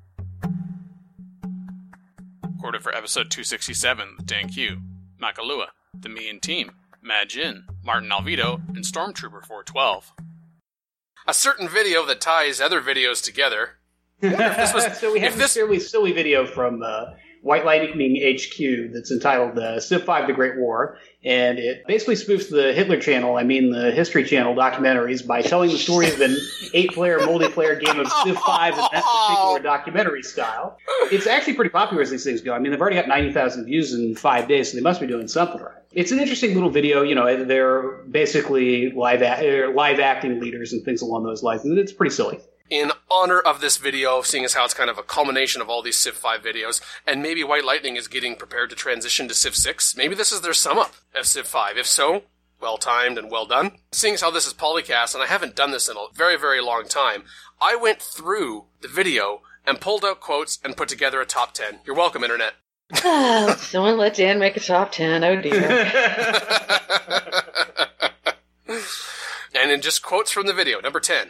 Recorded for episode two sixty-seven with Dan Q, Makalua, the Me and Team, Mad Jin, Martin Alvito, and Stormtrooper four twelve. A certain video that ties other videos together. This was, so we have this fairly silly video from uh, White Lightning H Q that's entitled uh, Civ five The Great War, and it basically spoofs the Hitler Channel, I mean the History Channel documentaries, by telling the story of an eight-player multiplayer game of Civ five in that particular documentary style. It's actually pretty popular as these things go. I mean, they've already got ninety thousand views in five days, so they must be doing something right. It's an interesting little video. You know, they're basically live, a- live acting leaders and things along those lines, and it's pretty silly. In honor of this video, seeing as how it's kind of a culmination of all these Civ five videos, and maybe White Lightning is getting prepared to transition to Civ six, maybe this is their sum-up of Civ five. If so, well-timed and well done. Seeing as how this is Polycast, and I haven't done this in a very, very long time, I went through the video and pulled out quotes and put together a top ten. You're welcome, Internet. Oh, someone let Dan make a top ten. Oh, dear. And in just quotes from the video, number ten.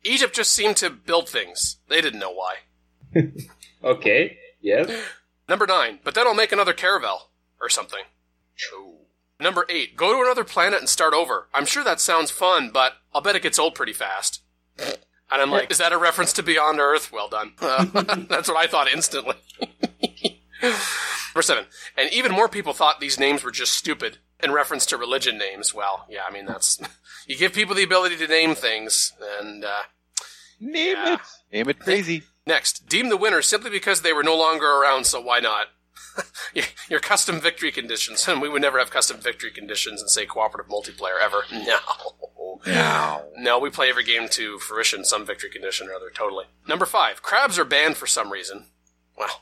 Egypt just seemed to build things. They didn't know why. Okay, yes. Number nine, but then I'll make another caravel. Or something. Ooh. Number eight, go to another planet and start over. I'm sure that sounds fun, but I'll bet it gets old pretty fast. And I'm like, is that a reference to Beyond Earth? Well done. Uh, that's what I thought instantly. Number seven, and even more people thought these names were just stupid in reference to religion names. Well, yeah, I mean, that's... You give people the ability to name things, and... Uh, name yeah. it. Name it crazy. Next, deem the winner simply because they were no longer around, so why not? Your custom victory conditions, and we would never have custom victory conditions in, say, cooperative multiplayer ever. No. No. No, we play every game to fruition, some victory condition or other, totally. Number five, crabs are banned for some reason. Well.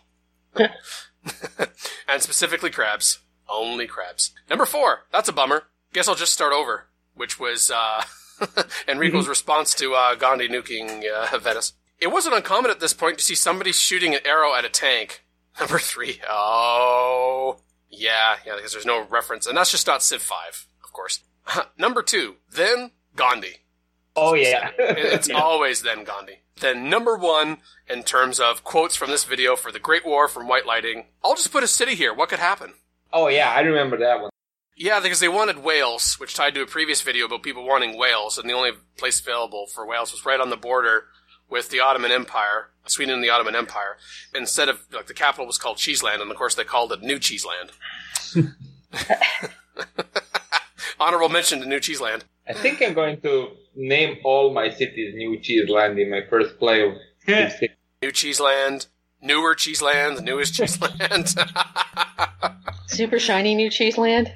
And specifically crabs. Only crabs. Number four, that's a bummer. Guess I'll just start over. Which was uh, Enrico's response to uh, Gandhi nuking uh, Venice. It wasn't uncommon at this point to see somebody shooting an arrow at a tank. Number three, oh, yeah, yeah, because there's no reference. And that's just not Civ five, of course. Number two, then Gandhi. Oh, yeah. It's yeah. always then Gandhi. Then number one, in terms of quotes from this video for the Great War from White Lighting, I'll just put a city here. What could happen? Oh, yeah, I remember that one. Yeah, because they wanted Wales, which tied to a previous video about people wanting Wales, and the only place available for Wales was right on the border with the Ottoman Empire, Sweden and the Ottoman Empire. Instead of, like, the capital was called Cheeseland, and of course they called it New Cheeseland. Honorable mention to New Cheeseland. I think I'm going to name all my cities New Cheeseland in my first play of New Cheeseland, Newer Cheeseland, Newest Cheeseland. Super shiny New Cheeseland.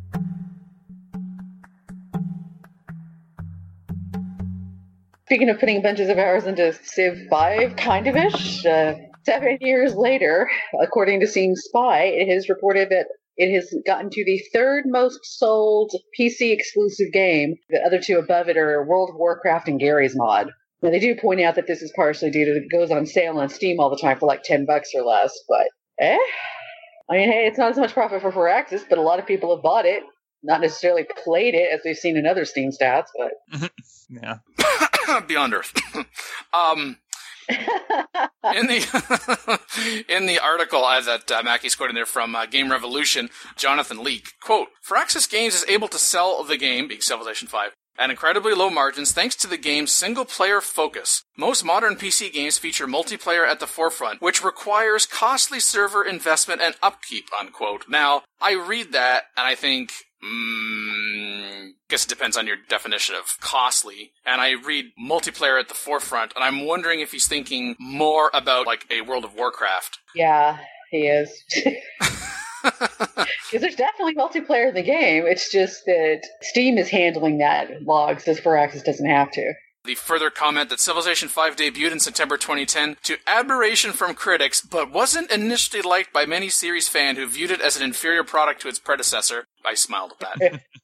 Speaking of putting bunches of hours into Civ five, kind of ish, uh, seven years later, according to Steam Spy, it has reported that it has gotten to the third most sold P C exclusive game. The other two above it are World of Warcraft and Gary's Mod. Now, they do point out that this is partially due to it goes on sale on Steam all the time for like ten bucks or less, but eh? I mean, hey, it's not as much profit for Firaxis, but a lot of people have bought it. Not necessarily played it, as we've seen in other Steam stats, but... yeah. Beyond Earth. um, in the in the article uh, that uh, Mackey's quoting there from uh, Game Revolution, Jonathan Leake, quote, Firaxis Games is able to sell the game, being Civilization five, at incredibly low margins thanks to the game's single-player focus. Most modern P C games feature multiplayer at the forefront, which requires costly server investment and upkeep, unquote. Now, I read that, and I think... Mm, guess it depends on your definition of costly. And I read multiplayer at the forefront, and I'm wondering if he's thinking more about, like, a World of Warcraft. Yeah, he is. Because there's definitely multiplayer in the game. It's just that Steam is handling that log, says Firaxis doesn't have to. The further comment that Civilization five debuted in September twenty ten to admiration from critics, but wasn't initially liked by many series fans who viewed it as an inferior product to its predecessor. I smiled at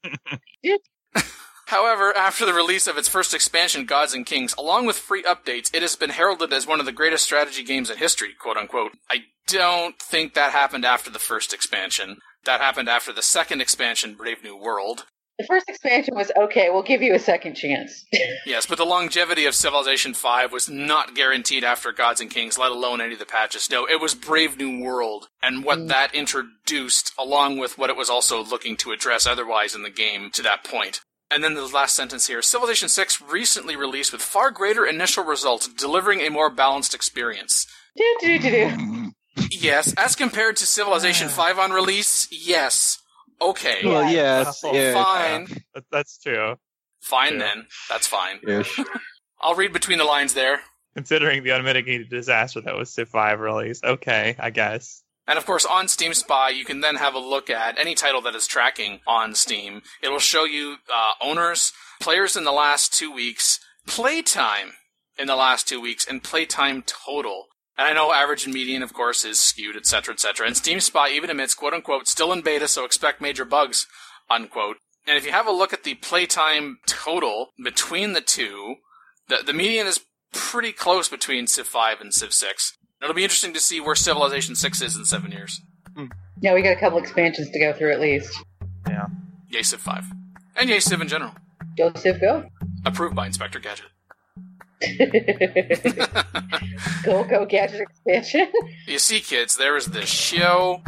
that. However, after the release of its first expansion, Gods and Kings, along with free updates, it has been heralded as one of the greatest strategy games in history, quote-unquote. I don't think that happened after the first expansion. That happened after the second expansion, Brave New World. The first expansion was, okay, we'll give you a second chance. Yes, but the longevity of Civilization five was not guaranteed after Gods and Kings, let alone any of the patches. No, it was Brave New World, and what mm. that introduced, along with what it was also looking to address otherwise in the game to that point. And then the last sentence here, Civilization six recently released with far greater initial results, delivering a more balanced experience. Do, do, do, do. Yes, as compared to Civilization five on release, yes. Okay. Well, yes. Oh, yes. Fine. Yeah, that's true. Fine, true. then. That's fine. Yes. I'll read between the lines there. Considering the unmitigated disaster that was Civ five release. Okay, I guess. And of course, on Steam Spy, you can then have a look at any title that is tracking on Steam. It will show you uh, owners, players in the last two weeks, playtime in the last two weeks, and playtime total. And I know average and median, of course, is skewed, et cetera, et cetera. And Steam Spy even admits, quote-unquote, still in beta, so expect major bugs, unquote. And if you have a look at the playtime total between the two, the, the median is pretty close between Civ five and Civ six. It'll be interesting to see where Civilization six is in seven years. Yeah, we got a couple expansions to go through at least. Yeah. Yay Civ five. And yay Civ in general. Go Civ, go. Approved by Inspector Gadget. Go, go, gadget expansion. You see, kids, there is this show.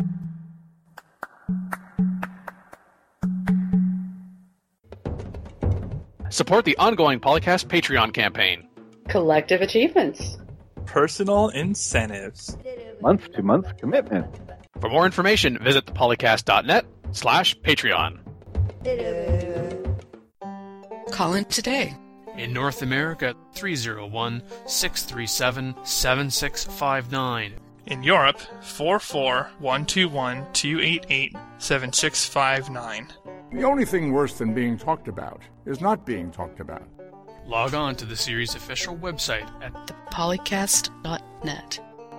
Support the ongoing Polycast Patreon campaign. Collective achievements. Personal incentives. Month-to-month commitment. For more information, visit thepolycast.net slash Patreon. Call in today. In North America, three oh one, six three seven, seven six five nine. In Europe, four four one two one two eight eight seven six five nine. The only thing worse than being talked about is not being talked about. Log on to the series' official website at the polycast dot net.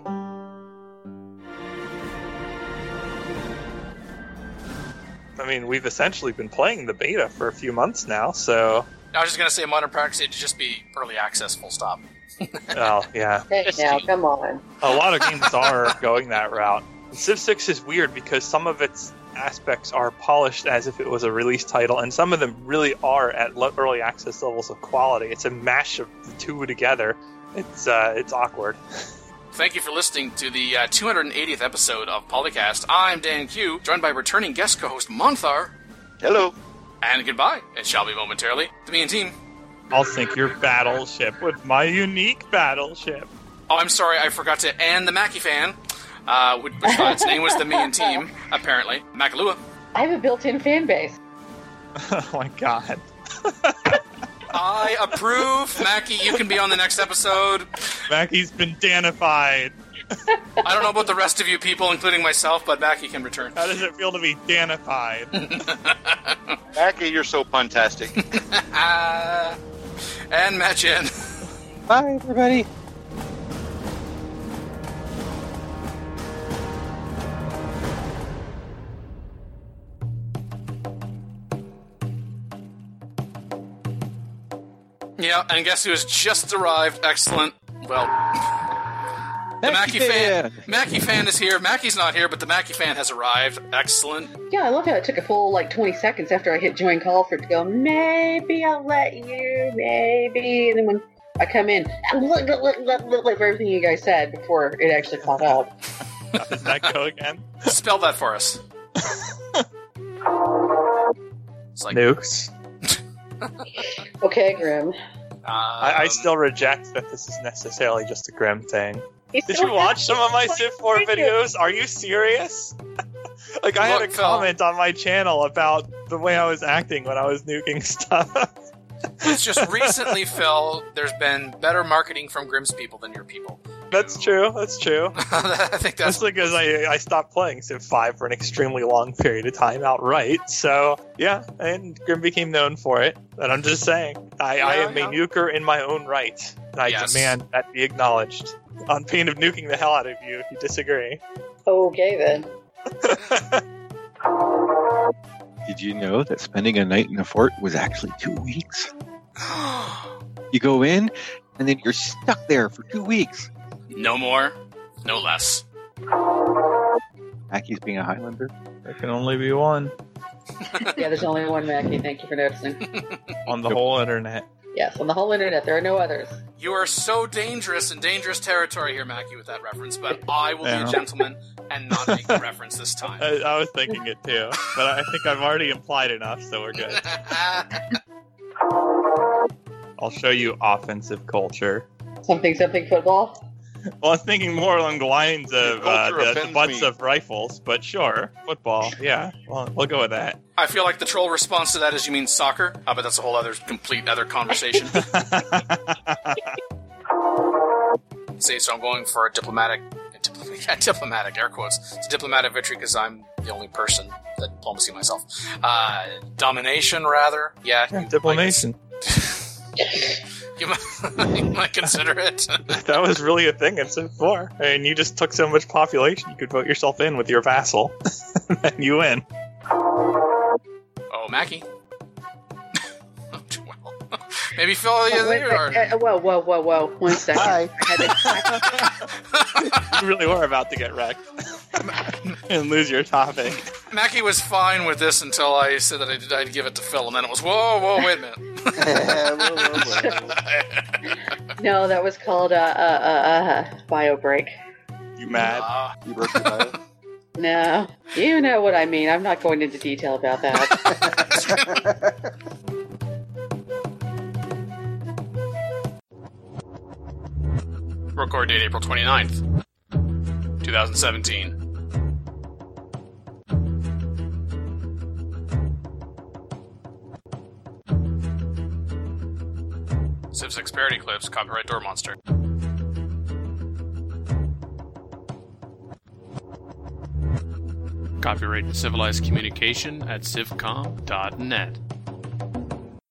I mean, we've essentially been playing the beta for a few months now, so... I was just going to say Modern Practice, it'd just be early access, full stop. Oh, yeah. Hey, now, come on. A lot of games are going that route. Civ six is weird because some of its aspects are polished as if it was a release title, and some of them really are at lo- early access levels of quality. It's a mash of the two together. It's uh, it's awkward. Thank you for listening to the uh, two hundred eightieth episode of Polycast. I'm Dan Q, joined by returning guest co-host Monthar. Hello. And goodbye. It shall be momentarily. To me and team. I'll sink your battleship with my unique battleship. Oh, I'm sorry, I forgot to and the Mackie fan. Uh, which, which uh, its name was the Me and Team, apparently. Makalua. I have a built-in fan base. Oh my god. I approve. Mackie, you can be on the next episode. Mackie's been Danified. I don't know about the rest of you people, including myself, but Mackie can return. How does it feel to be Danified? Mackie, you're so puntastic. uh, and Matt Jen. Bye, everybody. Yeah, and guess who has just arrived? Excellent. Well, the Mackie, Mackie fan. fan. Mackie fan is here. Mackie's not here, but the Mackie fan has arrived. Excellent. Yeah, I love how it took a full, like, twenty seconds after I hit join call for it to go, maybe I'll let you, maybe. And then when I come in, look, look, look, look, look, look for everything you guys said before it actually caught up. How does that go again? Spell that for us. It's like nukes. Okay, Grim. Um, I, I still reject that this is necessarily just a Grim thing. Did you watch some of my Civ four videos? Are you serious? Like, I Look, had a Phil, comment on my channel about the way I was acting when I was nuking stuff. It's just recently, Phil, there's been better marketing from Grim's people than your people. That's true. That's true. I think that's, that's because I I stopped playing Civ five for an extremely long period of time outright. So yeah, and Grim became known for it. And I'm just saying, I, yeah, I am yeah. a nuker in my own right, and I yes. demand that be acknowledged on pain of nuking the hell out of you if you disagree. Okay then. Did you know that spending a night in a fort was actually two weeks? You go in, and then you're stuck there for two weeks. No more, no less. Mackie's being a Highlander? There can only be one. Yeah, there's only one Mackie. Thank you for noticing. On the whole internet. Yes, on the whole internet. There are no others. You are so dangerous in dangerous territory here, Mackie, with that reference, but I will yeah. be a gentleman and not make the reference this time. I, I was thinking it too, but I think I've already implied enough, so we're good. I'll show you offensive culture. Something, something football? Well, I was thinking more along the lines of uh, the, the butts me. of rifles, but sure, football, yeah, well, we'll go with that. I feel like the troll response to that is you mean soccer, uh, but that's a whole other complete other conversation. See, so I'm going for a diplomatic, a diplomatic, yeah, diplomatic, air quotes. It's a diplomatic victory because I'm the only person that diplomacy myself. Uh, domination, rather, yeah. yeah diplomacy. You might, you might consider it. That was really a thing in Civ four. I mean, you just took so much population, you could vote yourself in with your vassal, and you win. Oh, Mackie. Well, maybe Phil, oh, you there? Or... Uh, whoa, whoa, whoa, whoa. One second. Hi. You really were about to get wrecked and lose your topic. Mackie was fine with this until I said that I'd, I'd give it to Phil, and then it was, whoa, whoa, wait a minute. No, that was called a uh, uh, uh, bio break. You mad? You broke your bio? No, you know what I mean. I'm not going into detail about that. Record date April twenty-ninth, twenty seventeen. Civ six parody clips, copyright Door Monster. Copyright Civilized Communication at civcom dot net.